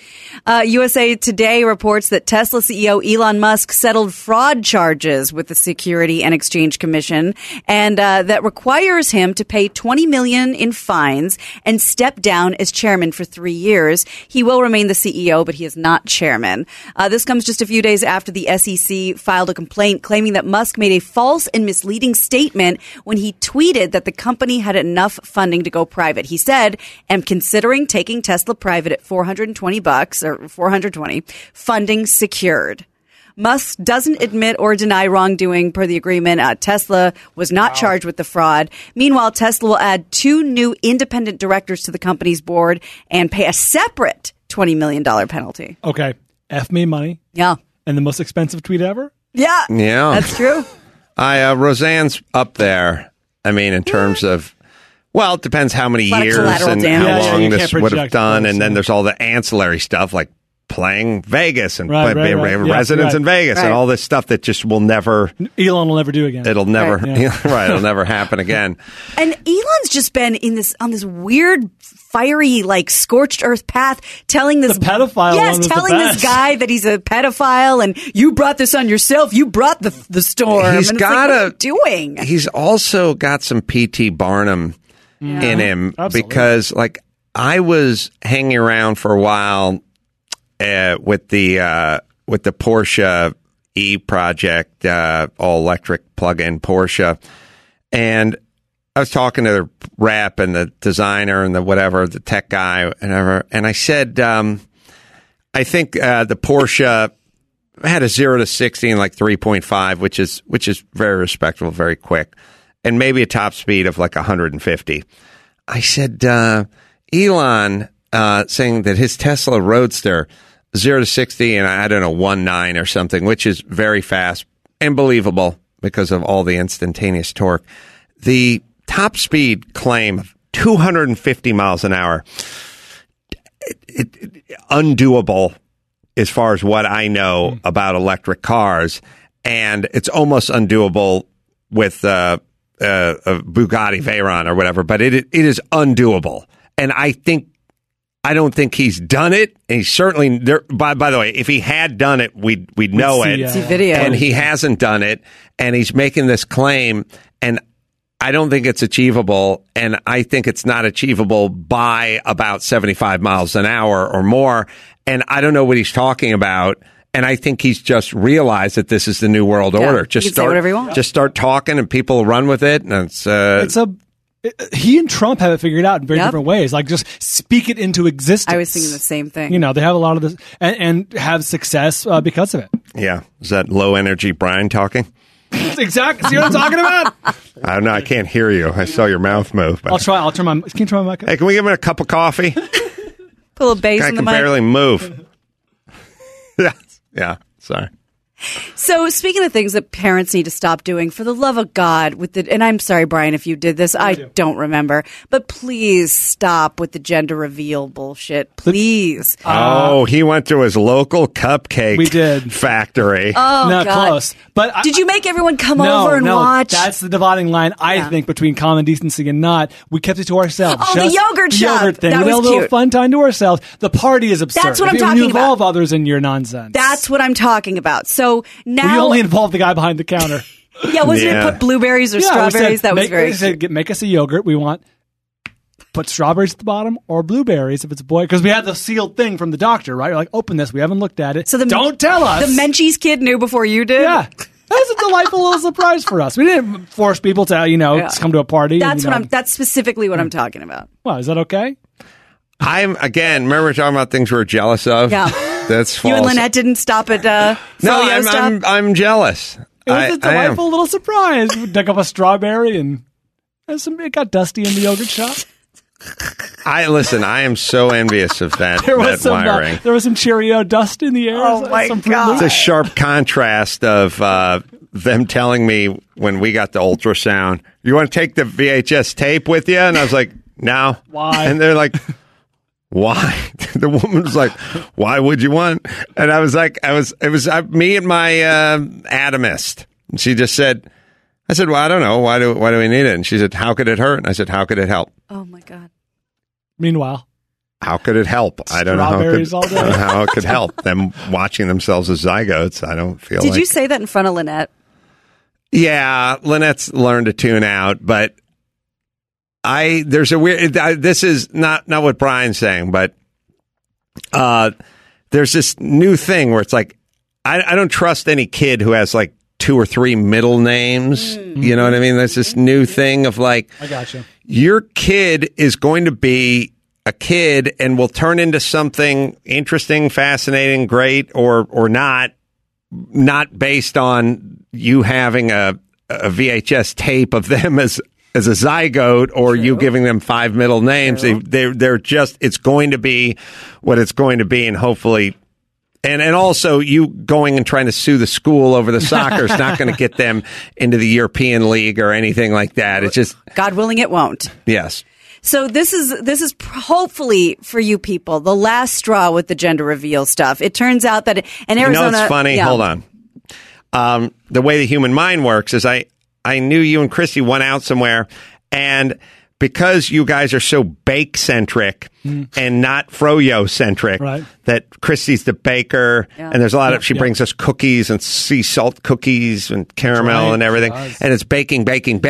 F: USA Today reports that Tesla CEO Elon Musk settled fraud charges with the Security and Exchange Commission, and that requires him to pay $20 million in fines and step down as chairman for 3 years. He will remain the CEO, but he is not chairman. This comes just a few days after the SEC filed a complaint claiming that Musk made a false and misleading statement when he tweeted that the company had enough funding to go private. He said, "I'm considering taking Tesla private at $420 or $420, funding secured." Musk doesn't admit or deny wrongdoing per the agreement. Tesla was not charged with the fraud. Meanwhile, Tesla will add 2 new independent directors to the company's board and pay a separate $20 million penalty.
E: Okay. F me money.
F: Yeah.
E: And the most expensive tweet ever?
F: Yeah.
C: Yeah.
F: That's true.
C: Roseanne's up there. I mean, in terms of, well, it depends how many years and
F: damage.
C: how long
E: you
C: this
E: can't
C: would have
E: project
C: done.
E: those,
C: And then there's all the ancillary stuff like playing Vegas and residence in Vegas and all this stuff that just will never.
E: Elon will never do again.
C: It'll never, it'll never happen again.
F: And Elon's just been on this weird, fiery, like scorched earth path, telling this
E: the pedophile.
F: Yes, telling this guy that he's a pedophile, and you brought this on yourself. You brought the storm.
C: He's got
F: what are you doing.
C: He's also got some P.T. Barnum in him because, like, I was hanging around for a while with the Porsche E project, all electric plug-in Porsche, and I was talking to the rep and the designer and the tech guy, and I said, I think the Porsche had a 0 to 60 in like 3.5, which is very respectable, very quick, and maybe a top speed of like 150. I said, Elon saying that his Tesla Roadster 0 to 60 and I don't know 1.9 or something, which is very fast and believable because of all the instantaneous torque. The top speed claim of 250 miles an hour, undoable as far as what I know about electric cars, and it's almost undoable with a Bugatti Veyron or whatever, but it is undoable. And I don't think he's done it. And he's certainly there. By the way, if he had done it, we'd know it.
F: See video.
C: And he hasn't done it. And he's making this claim. And I don't think it's achievable. And I think it's not achievable by about 75 miles an hour or more. And I don't know what he's talking about. And I think he's just realized that this is the new world order. Just
F: say whatever you want.
C: Just start talking, and people run with it. And
E: he and Trump have it figured out in very different ways. Like, just speak it into existence.
F: I was thinking the same thing.
E: You know, they have a lot of this and have success because of it.
C: Yeah. Is that low energy Brian talking?
E: Exactly. See what I'm talking about?
C: I don't know. I can't hear you. I saw your mouth move. But.
E: I'll try. Can you turn my mic up?
C: Hey, can we give him a cup of coffee?
F: Put a little bass
C: I
F: in the
C: can
F: mic.
C: barely move. Yeah. Sorry.
F: So speaking of things that parents need to stop doing, for the love of God, and I'm sorry, Brian, if you did this, I don't remember, but please stop with the gender reveal bullshit, please.
C: He went to his local cupcake factory.
F: Oh,
E: not
F: God.
E: close. But
F: did you make everyone come over and watch?
E: That's the dividing line, I think, between common decency and not. We kept it to ourselves.
F: Oh, the yogurt shop.
E: Yogurt thing.
F: That
E: We had
F: was
E: a little
F: cute.
E: fun time to ourselves. The party is absurd.
F: That's what I'm
E: If
F: talking
E: you involve
F: about.
E: others in your nonsense.
F: That's what I'm talking about. So now
E: We only involved the guy behind the counter.
F: wasn't it put blueberries or
E: we
F: strawberries?
E: said,
F: That was very cute.
E: Make us a yogurt. We want put strawberries at the bottom or blueberries if it's a boy, because we had the sealed thing from the doctor, right? You're like, open this. We haven't looked at it. So don't tell us.
F: The Menchie's kid knew before you did?
E: Yeah. That was a delightful little surprise for us. We didn't force people to, come to a party.
F: That's specifically what I'm talking about.
E: Well, is that okay?
C: Remember we're talking about things we're jealous of?
F: Yeah.
C: That's false.
F: You and Lynette didn't stop at
C: No, I'm jealous.
E: It was a delightful little surprise. We dug up a strawberry and it got dusty in the yogurt shop.
C: I am so envious of that,
E: There was
C: wiring.
E: there was some Cheerio dust in the air.
F: Oh, my God.
C: It's a sharp contrast of them telling me when we got the ultrasound, you want to take the VHS tape with you? And I was like, no.
E: Why?
C: And they're like, why? The woman was like, why would you want? And I was like, it was me and my anatomist. And she just said, I said, well, I don't know. Why do we need it? And she said, how could it hurt? And I said, how could it help?
F: Oh, my God.
E: Meanwhile,
C: how could it help? I don't know how it could help them watching themselves as zygotes. I don't feel
F: Did you say that in front of Lynette?
C: Yeah, Lynette's learned to tune out, but there's a weird, this is not what Brian's saying, but there's this new thing where it's like, I don't trust any kid who has like 2 or 3 middle names. You know what I mean? There's this new thing of like,
E: I gotcha.
C: Your kid is going to be a kid and will turn into something interesting, fascinating, great, or not based on you having a VHS tape of them as a zygote or you giving them 5 middle names. They're just, it's going to be what it's going to be, and hopefully. And also, you going and trying to sue the school over the soccer is not going to get them into the European League or anything like that. It's just,
F: God willing, it won't.
C: Yes.
F: So this is hopefully for you people the last straw with the gender reveal stuff. It turns out that in Arizona,
C: it's funny.
F: Yeah.
C: Hold on. The way the human mind works is I knew you and Christy went out somewhere, and because you guys are so bake-centric and not froyo-centric,
E: right,
C: that Christy's the baker, and there's a lot of, she brings us cookies and sea salt cookies and caramel and everything, and it's baking,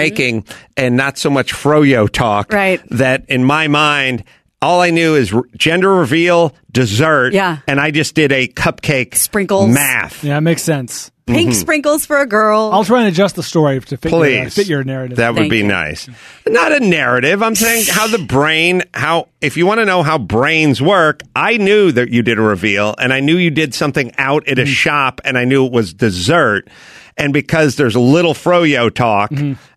C: and not so much froyo talk,
F: right,
C: that in my mind, all I knew is gender reveal, dessert, and I just did a cupcake
F: sprinkles
C: math.
E: Yeah, it makes sense.
F: Pink sprinkles for a girl.
E: I'll try and adjust the story to fit your narrative.
C: That would be nice. Not a narrative. I'm saying how the brain, if you want to know how brains work, I knew that you did a reveal, and I knew you did something out at a shop, and I knew it was dessert. And because there's a little froyo talk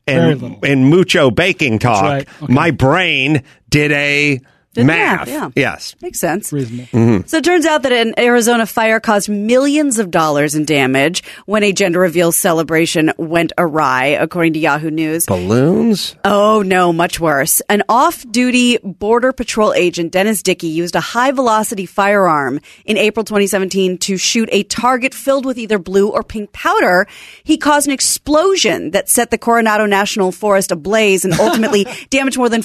C: and mucho baking talk, my brain did a math.
F: Yeah.
C: Yes.
F: Makes sense.
E: Reasonable.
F: So it turns out that an Arizona fire caused millions of dollars in damage when a gender reveal celebration went awry, according to Yahoo News.
C: Balloons?
F: Oh, no, much worse. An off-duty Border Patrol agent, Dennis Dickey, used a high-velocity firearm in April 2017 to shoot a target filled with either blue or pink powder. He caused an explosion that set the Coronado National Forest ablaze and ultimately damaged more than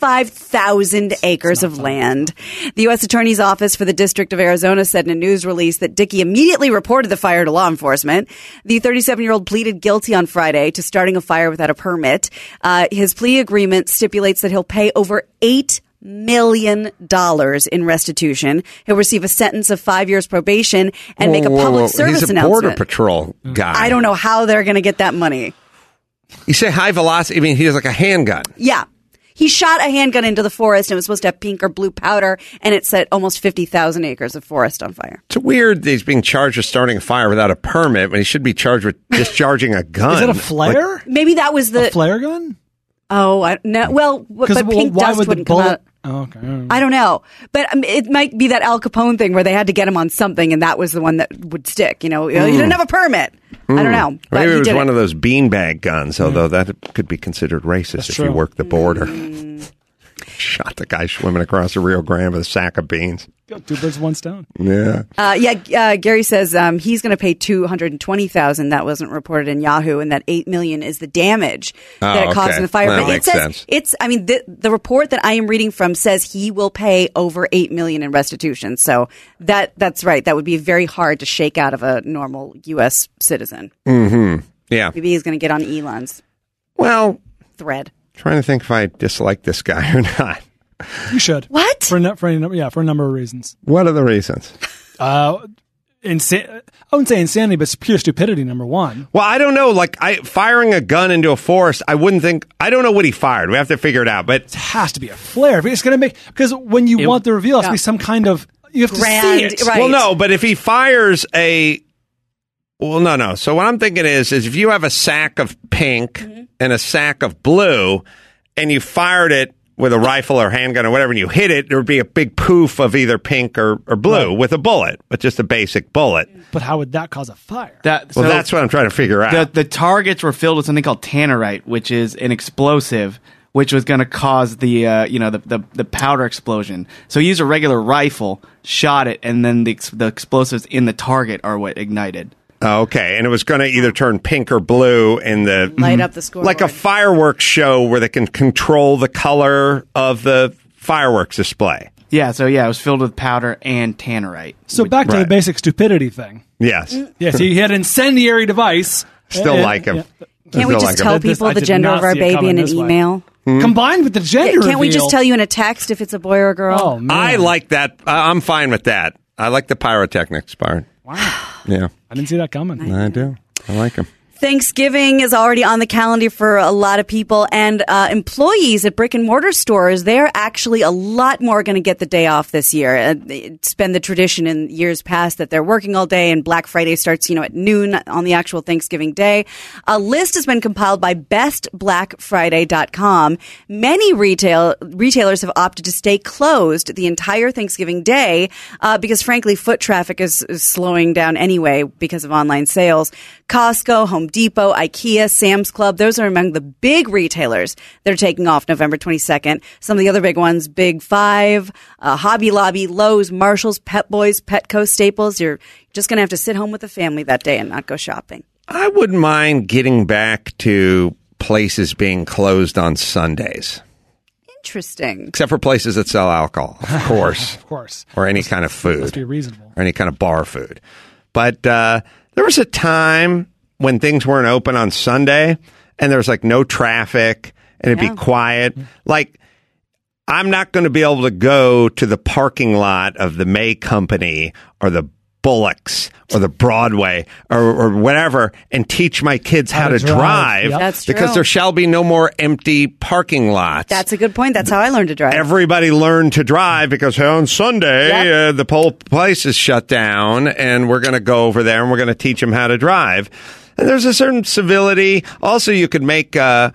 F: 45,000 acres of land. The U.S. Attorney's Office for the District of Arizona said in a news release that Dickey immediately reported the fire to law enforcement. The 37-year-old pleaded guilty on Friday to starting a fire without a permit. His plea agreement stipulates that he'll pay over $8 million in restitution. He'll receive a sentence of 5 years probation and make a public service
C: He's a
F: announcement.
C: Border Patrol guy.
F: I don't know how they're going to get that money.
C: You say high velocity, I mean, he has like a handgun.
F: Yeah. He shot a handgun into the forest and it was supposed to have pink or blue powder, and it set almost 50,000 acres of forest on fire.
C: It's weird that he's being charged with starting a fire without a permit when he should be charged with discharging a gun.
E: Is it a flare?
F: Maybe that was
E: a flare gun?
F: Oh, no. Well, but pink
E: why
F: dust
E: would
F: wouldn't
E: the bullet
F: come out.
E: Oh, okay.
F: I don't know. But it might be that Al Capone thing where they had to get him on something, and that was the one that would stick. You didn't have a permit. I don't know. But
C: Maybe it was
F: did
C: one of those beanbag guns, although that could be considered racist
E: That's
C: if
E: true.
C: you work the border. Shot the guy swimming across the Rio Grande with a sack of beans.
E: Two birds, one stone.
C: Yeah.
F: Gary says he's going to pay $220,000. That wasn't reported in Yahoo, and that $8 million is the damage that it caused in the fire.
C: Well,
F: but
C: that
F: it
C: makes
F: says
C: sense.
F: it's. I mean, the report that I am reading from says he will pay over $8 million in restitution. So that's right. That would be very hard to shake out of a normal U.S. citizen.
C: Mm-hmm. Yeah.
F: Maybe he's going to get on Elon's thread.
C: Trying to think if I dislike this guy or not.
E: You should.
F: What?
E: For a number of reasons.
C: What are the reasons?
E: I wouldn't say insanity, but it's pure stupidity, number one.
C: Well, I don't know. Like, firing a gun into a forest, I wouldn't think. I don't know what he fired. We have to figure it out. But
E: it has to be a flare. If it's going to because when you want the reveal, it has to be some kind of. You have to see it.
F: Right.
C: Well, no, but if he fires no. So what I'm thinking is if you have a sack of pink and a sack of blue, and you fired it with a rifle or handgun or whatever, and you hit it, there would be a big poof of either pink or blue with a bullet, but just a basic bullet.
E: But how would that cause a fire?
C: That's what I'm trying to figure out.
G: The targets were filled with something called tannerite, which is an explosive, which was going to cause the powder explosion. So he used a regular rifle, shot it, and then the explosives in the target are what ignited.
C: Okay, and it was going to either turn pink or blue in the
F: light up the scoreboard,
C: like a fireworks show where they can control the color of the fireworks display.
G: Yeah, so it was filled with powder and tannerite.
E: So back to the basic stupidity thing.
C: Yes.
E: Yes, he had an incendiary device.
C: Still like him.
F: Can't we just tell people the gender of our baby in an email?
E: Combined with the gender
F: Can't we
E: reveal.
F: just tell you in a text if it's a boy or a girl?
E: Oh, man.
C: I like that. I'm fine with that. I like the pyrotechnics part.
E: Wow.
C: Yeah.
E: I didn't see that coming.
C: I do. I like them.
F: Thanksgiving is already on the calendar for a lot of people, and employees at brick and mortar stores, they're actually a lot more going to get the day off this year. It's been the tradition in years past that they're working all day, and Black Friday starts, at noon on the actual Thanksgiving day. A list has been compiled by bestblackfriday.com. Many retailers have opted to stay closed the entire Thanksgiving day because, frankly, foot traffic is slowing down anyway because of online sales. Costco, Home Depot, IKEA, Sam's Club, those are among the big retailers that are taking off November 22nd. Some of the other big ones, Big Five, Hobby Lobby, Lowe's, Marshalls, Pet Boys, Petco, Staples. You're just going to have to sit home with the family that day and not go shopping.
C: I wouldn't mind getting back to places being closed on Sundays.
F: Interesting.
C: Except for places that sell alcohol, of course.
E: Of course.
C: Or any kind of food.
E: Must be reasonable.
C: Or any kind of bar food. But there was a time when things weren't open on Sunday and there was like no traffic and it'd be quiet. Like, I'm not going to be able to go to the parking lot of the May Company or the Bullocks or the Broadway or whatever and teach my kids how to drive.
F: Yep. That's true.
C: Because there shall be no more empty parking lots.
F: That's a good point. That's how I learned to drive.
C: Everybody learned to drive because on Sunday, the whole place is shut down and we're going to go over there and we're going to teach them how to drive. And there's a certain civility. Also, you could make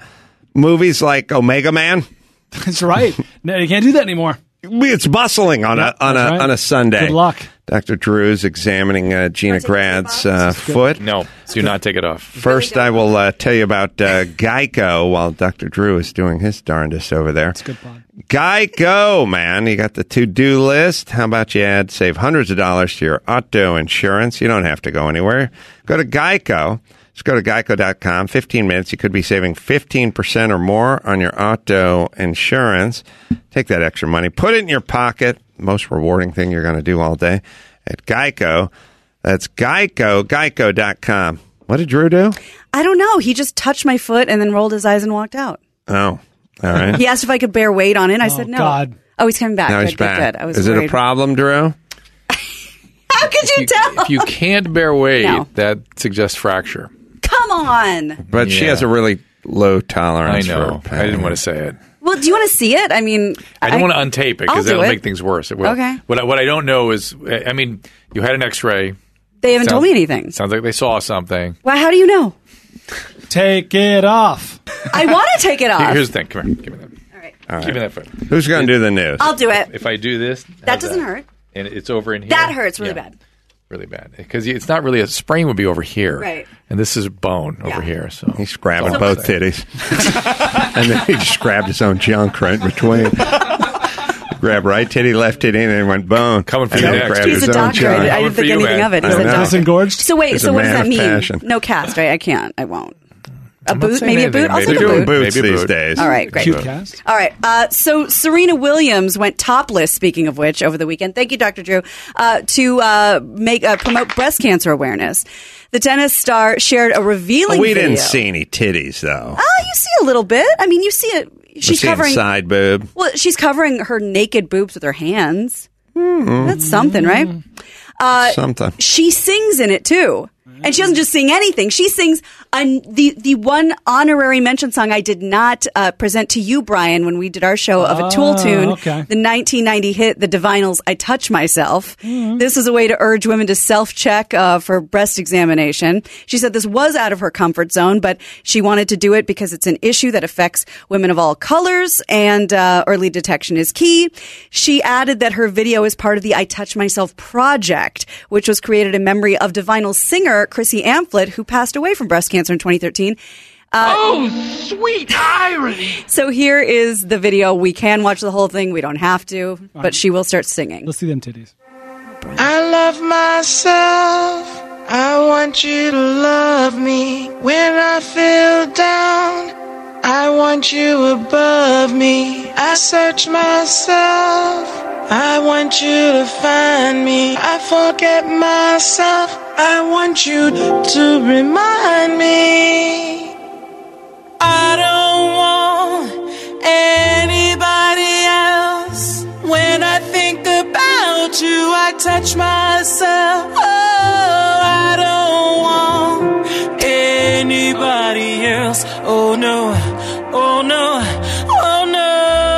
C: movies like Omega Man.
E: That's right. No, you can't do that anymore.
C: It's bustling on a Sunday.
E: Good luck.
C: Dr. Drew's examining Gina Grad's foot.
K: No, do not take it off.
C: First, I will tell you about Geico while Dr. Drew is doing his darndest over there.
E: That's good fun.
C: Geico, man. You got the to-do list. How about you save hundreds of dollars to your auto insurance? You don't have to go anywhere. Go to Geico. Just go to geico.com. 15 minutes. You could be saving 15% or more on your auto insurance. Take that extra money. Put it in your pocket. Most rewarding thing you're going to do all day at Geico. That's Geico, geico.com. What did Drew do?
F: I don't know. He just touched my foot and then rolled his eyes and walked out.
C: Oh, all right.
F: He asked if I could bear weight on it. I said no.
E: God.
F: Oh, he's coming back.
C: Now
F: Good,
C: he's back.
F: Good. I was
C: Is
F: worried.
C: it a problem, Drew?
F: How could you tell?
K: If you can't bear weight,
F: No.
K: that suggests fracture.
F: Come on.
C: But she has a really low tolerance
K: I know.
C: for pain.
K: I didn't want to say it.
F: Well, do you want to see it? I mean,
K: I don't want to untape it
F: I'll
K: because
F: do
K: that'll
F: it.
K: make things worse. It will.
F: Okay.
K: What I don't know is, I mean, you had an X-ray.
F: They haven't told me anything.
K: Sounds like they saw something.
F: Well, how do you know?
E: Take it off.
F: I want to take it off.
K: Here's the thing. Come here. Give me that.
F: All right.
C: All right.
K: Give me that phone.
C: Who's going to do the news?
F: I'll do it.
K: If I do this,
F: That
K: how's
F: doesn't hurt.
K: And it's over in here.
F: That hurts really
K: Yeah.
F: bad.
K: Really bad. Because it's not really a sprain would be over here.
F: Right.
K: And this is bone over
F: Yeah.
K: here. So
C: He's grabbing
K: That's all
C: both
K: I'm saying.
C: titties. And then he just grabbed his own junk right in between. Grabbed right titty, left titty, and then went bone.
K: Coming for
C: and
K: you
C: then
K: next.
C: grabbed
F: He's
C: his
F: a
C: own
F: doctor.
C: junk.
F: I
K: Coming
F: didn't
K: for
F: think
K: you,
F: anything
K: man.
F: of it. He's
C: I
F: a
C: know.
F: doctor.
E: Disengorged?
F: So wait,
C: He's
F: so
C: a
F: what does
C: man
F: that
C: of
F: mean?
C: passion.
F: No cast, right? I can't. I won't. A
K: I'm not
F: boot?
K: saying
F: Maybe a boot?
K: anything.
F: I'll
K: Maybe
F: take
C: They're
F: a
C: doing
F: boot.
C: boots
K: Maybe a
C: these
K: boot.
C: days.
F: All right, great.
E: Cute cast.
F: All right. So Serena Williams went topless, speaking of which, over the weekend. Thank you, Dr. Drew, to promote breast cancer awareness. The tennis star shared a revealing
C: We
F: video.
C: didn't see any titties, though.
F: You see a little bit. I mean, you see it. She's
C: We're seeing
F: covering.
C: side boob.
F: Well, she's covering her naked boobs with her hands. That's something, right?
C: Something.
F: She sings in it too. And she doesn't just sing anything. She sings the one honorary mention song I did not present to you, Brian, when we did our show of a Tool tune.
E: Okay.
F: The 1990 hit, The Divinals' I Touch Myself. This is a way to urge women to self-check for breast examination. She said this was out of her comfort zone, but she wanted to do it because it's an issue that affects women of all colors, and early detection is key. She added that her video is part of the I Touch Myself project, which was created in memory of Divinals singer Chrissy Amphlett, who passed away from breast cancer in 2013.
L: Sweet irony.
F: So here is the video. We can watch the whole thing. We don't have to, but she will start singing.
E: Let's see them titties.
L: I love myself. I want you to love me. When I feel down, I want you above me. I search myself. I want you to find me. I forget myself. I want you to remind me. I don't want anybody else. When I think about you, I touch myself. Oh, I don't want anybody else. Oh no, oh no, oh no.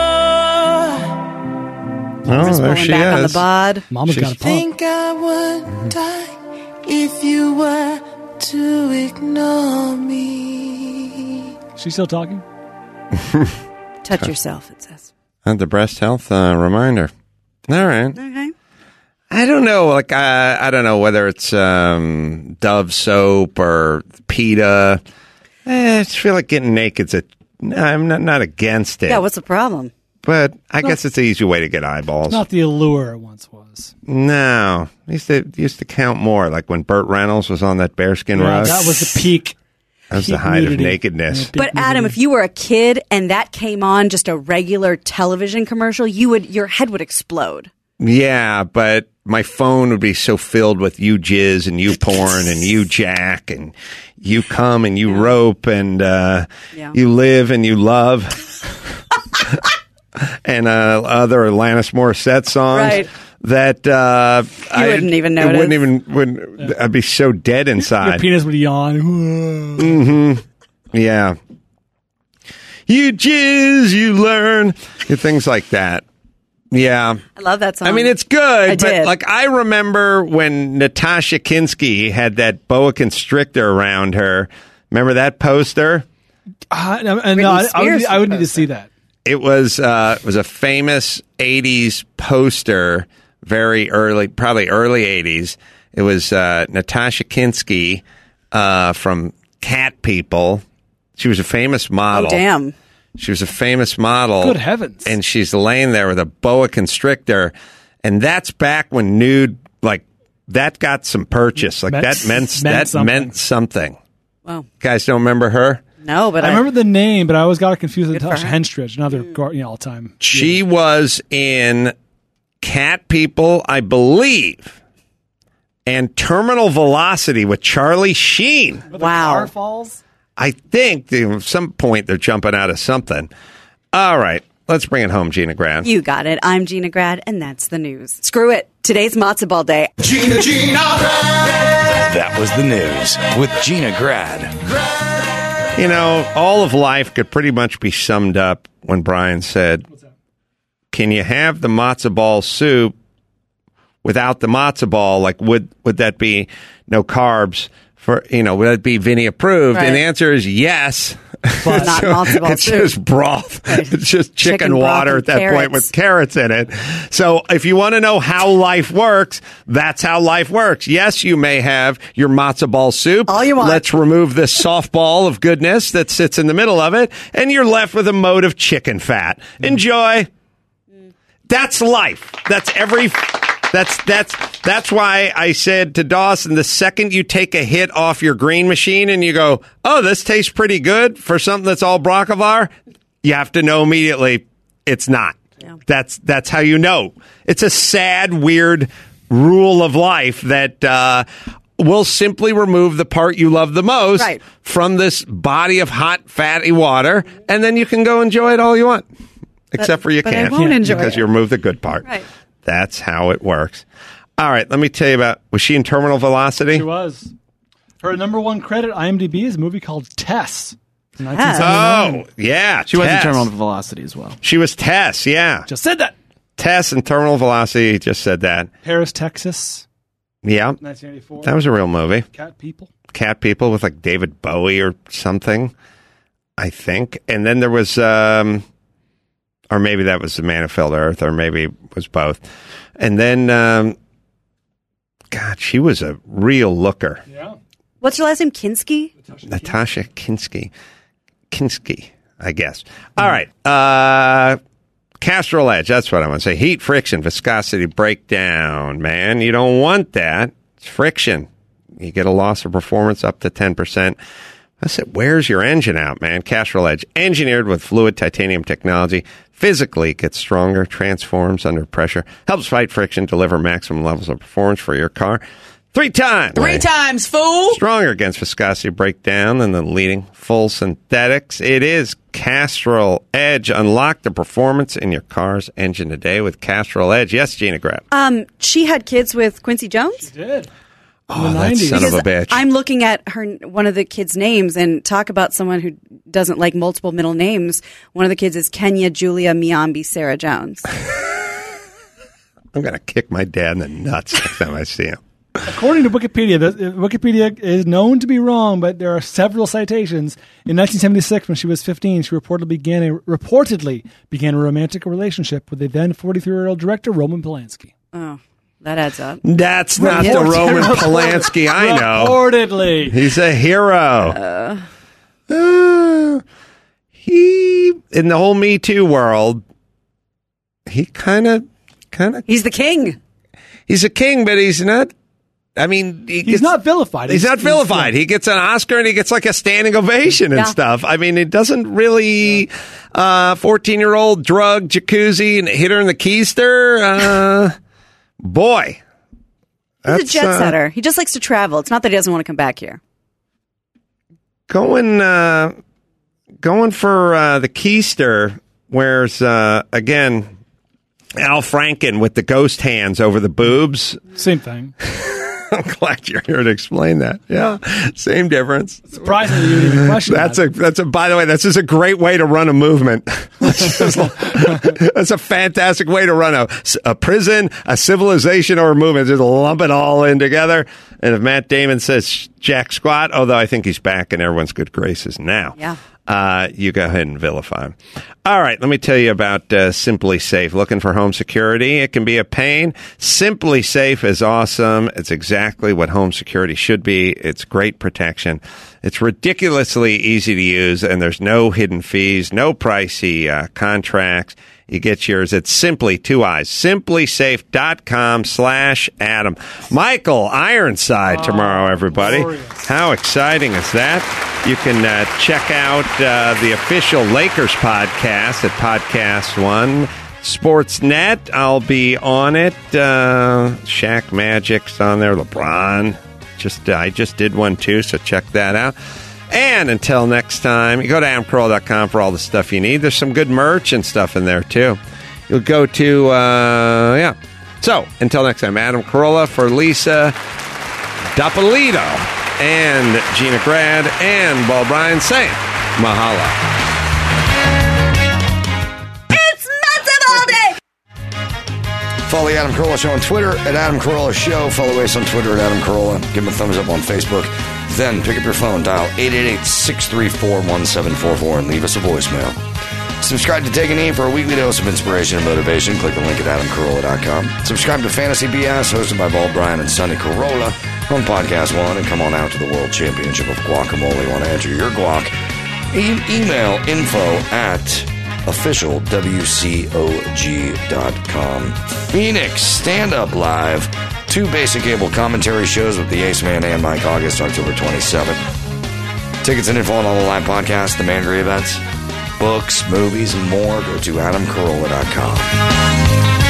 C: Oh, there she
F: back on the
C: is.
F: bod.
E: Mama's got a pump.
L: Think I would die if you were to ignore me.
E: She's still talking?
F: Touch yourself, it says.
C: And the breast health reminder. All right.
F: Okay.
C: I don't know. Like I don't know whether it's Dove soap or PETA. I just feel like getting naked's I'm not against it.
F: Yeah, what's the problem?
C: But I guess it's an easy way to get eyeballs.
E: Not the allure it once was.
C: No, used to count more. Like when Burt Reynolds was on that bearskin
E: Yeah,
C: rug.
E: that was the peak.
C: That was the
E: peak
C: height
E: nudity.
C: of nakedness.
E: Yeah,
F: But Adam, if you were a kid and that came on just a regular television commercial, your head would explode.
C: Yeah, but my phone would be so filled with you jizz and you porn and you jack and you come and you rope and you live and you love and other Alanis Morissette songs.
F: Right.
C: That I
F: wouldn't even
C: it
F: notice.
C: wouldn't I'd be so dead
E: Your
C: inside.
E: penis would yawn.
C: Mm-hmm. Yeah. You jizz, you learn. Things like that. Yeah.
F: I love that song.
C: I mean, it's good,
F: I
C: but
F: did.
C: like I remember when Natasha Kinski had that boa constrictor around her. Remember that poster?
E: No,
F: Spears
E: I would need to see that.
C: It was a famous 80s poster, very early, probably early 80s. It was Natasha Kinski from Cat People. She was a famous model.
F: Oh, damn.
C: She was a famous model.
E: Good heavens.
C: And she's laying there with a boa constrictor. And that's back when nude, like, that got some purchase. Like, that meant something.
F: Wow.
C: Guys don't remember her?
F: No, but
E: I remember the name, but I always got it confused with
F: Good for
E: Natasha
F: her.
E: Henstridge, another all-time.
C: She was in Cat People, I believe, and Terminal Velocity with Charlie Sheen.
F: Wow.
E: Falls?
C: I think at some point they're jumping out of something. All right, let's bring it home, Gina Grant.
F: You got it. I'm Gina Grad, and that's the news. Screw it. Today's matzo ball day.
H: Gina Grad.
A: That was the news with Gina Grad.
C: You know, all of life could pretty much be summed up when Brian said, can you have the matzo ball soup without the matzo ball? Like, would that be no carbs? Would that be Vinny approved?
F: Right.
C: And the answer is yes.
E: But
F: Not matzo ball
C: It's
F: soup.
C: just broth. It's just chicken
F: Chicken broth
C: water
F: and
C: at that point
F: carrots.
C: with carrots in it. So if you want to know how life works, that's how life works. Yes, you may have your matzo ball soup.
F: All you want.
C: Let's remove this soft ball of goodness that sits in the middle of it, and you're left with a mote of chicken fat. Enjoy. That's life. That's why I said to Dawson, the second you take a hit off your green machine and you go, oh, this tastes pretty good for something that's all Brockavar, you have to know immediately it's not.
F: Yeah.
C: That's how you know. It's a sad, weird rule of life that will simply remove the part you love the most
F: Right.
C: from this body of hot, fatty water, and then you can go enjoy it all you want. Except for you
F: but I
C: can't.
F: won't enjoy
C: because
F: it.
C: you remove the good part.
F: Right.
C: That's how it works. All right, let me tell you about, was she in Terminal Velocity?
E: She was. Her number one credit, IMDb, is a movie called Tess. 1979.
C: Oh, yeah.
G: She was in
C: Tess.
G: Terminal Velocity as well.
C: She was Tess, yeah.
E: Just said that.
C: Tess in Terminal Velocity, just said that.
E: Paris, Texas,
C: Yeah.
E: 1984.
C: That was a real movie.
E: Cat People.
C: Cat People with like David Bowie or something, I think. And then there was, or maybe that was The Man Who Fell to Earth, or maybe it was both. And then, God, she was a real looker.
E: Yeah.
F: What's your last name? Kinski?
C: Natasha Kinski, I guess. All right. Castrol Edge. That's what I want to say. Heat, friction, viscosity, breakdown, man. You don't want that. It's friction. You get a loss of performance up to 10%. I said, wears your engine out, man. Castrol Edge, engineered with fluid titanium technology, physically gets stronger, transforms under pressure, helps fight friction, deliver maximum levels of performance for your car. 3 times.
I: 3 times, fool!
C: Stronger against viscosity breakdown than the leading full synthetics. It is Castrol Edge. Unlock the performance in your car's engine today with Castrol Edge. Yes, Gina Grab.
F: She had kids with Quincy Jones?
E: She did.
C: Oh, that son of a bitch.
F: I'm looking at one of the kids' names, and talk about someone who doesn't like multiple middle names. One of the kids is Kenya Julia Miambi Sarah Jones.
C: I'm going to kick my dad in the nuts next time I see him.
E: According to Wikipedia, Wikipedia is known to be wrong, but there are several citations. In 1976, when she was 15, she reportedly began a romantic relationship with the then 43-year-old director Roman Polanski.
F: Oh, that adds up.
C: That's not the Roman Polanski I know.
E: Reportedly.
C: He's a hero. He, in the whole Me Too world, he kind of.
F: He's the king.
C: He's a king, but he's not. I mean,
E: he's not vilified.
C: He's not vilified. He gets an Oscar and he gets like a standing ovation and stuff. I mean, it doesn't really 14-year-old drug jacuzzi and hit her in the keister. Boy.
F: He's a jet setter. He just likes to travel. It's not that he doesn't want to come back here.
C: Going for the keister, where's, again, Al Franken with the ghost hands over the boobs.
E: Same thing.
C: I'm glad you're here to explain that. Yeah, same difference.
E: Surprising that you would even question
C: that's a. By the way, that's just a great way to run a movement. That's a fantastic way to run a prison, a civilization, or a movement. Just lump it all in together. And if Matt Damon says jack squat, although I think he's back in everyone's good graces now.
F: Yeah.
C: You go ahead and vilify him. All right, let me tell you about Simply Safe. Looking for home security? It can be a pain. Simply Safe is awesome. It's exactly what home security should be. It's great protection. It's ridiculously easy to use, and there's no hidden fees, no pricey contracts. You get yours at simply, 2 I's, simplysafe.com/Adam. Michael Ironside tomorrow, everybody.
E: glorious.
C: How exciting is that? You can check out the official Lakers podcast at Podcast One. Sportsnet, I'll be on it. Shaq Magic's on there. LeBron. I just did one too, so check that out. And until next time, you go to adamcarolla.com for all the stuff you need. There's some good merch and stuff in there, too. You'll go to, So, until next time, Adam Carolla for Lisa Dappolito and Gina Grad and Bob Bryan saying mahalo.
F: It's Matzo Day!
A: Follow the Adam Carolla Show on Twitter at Adam Carolla Show. Follow us on Twitter at Adam Carolla. Give him a thumbs up on Facebook. Then pick up your phone, dial 888-634-1744, and leave us a voicemail. Subscribe to Take a Knee for a weekly dose of inspiration and motivation. Click the link at adamcarolla.com. Subscribe to Fantasy BS, hosted by Bald Brian and Sonny Carolla on Podcast One, and come on out to the World Championship of Guacamole. Want to enter your guac? Email info@officialwcog.com. Phoenix Stand Up Live. 2 basic cable commentary shows with the Ace Man and Mike August, October 27th. Tickets and info on all the live podcasts, the Mangry events, books, movies, and more. Go to adamcarolla.com.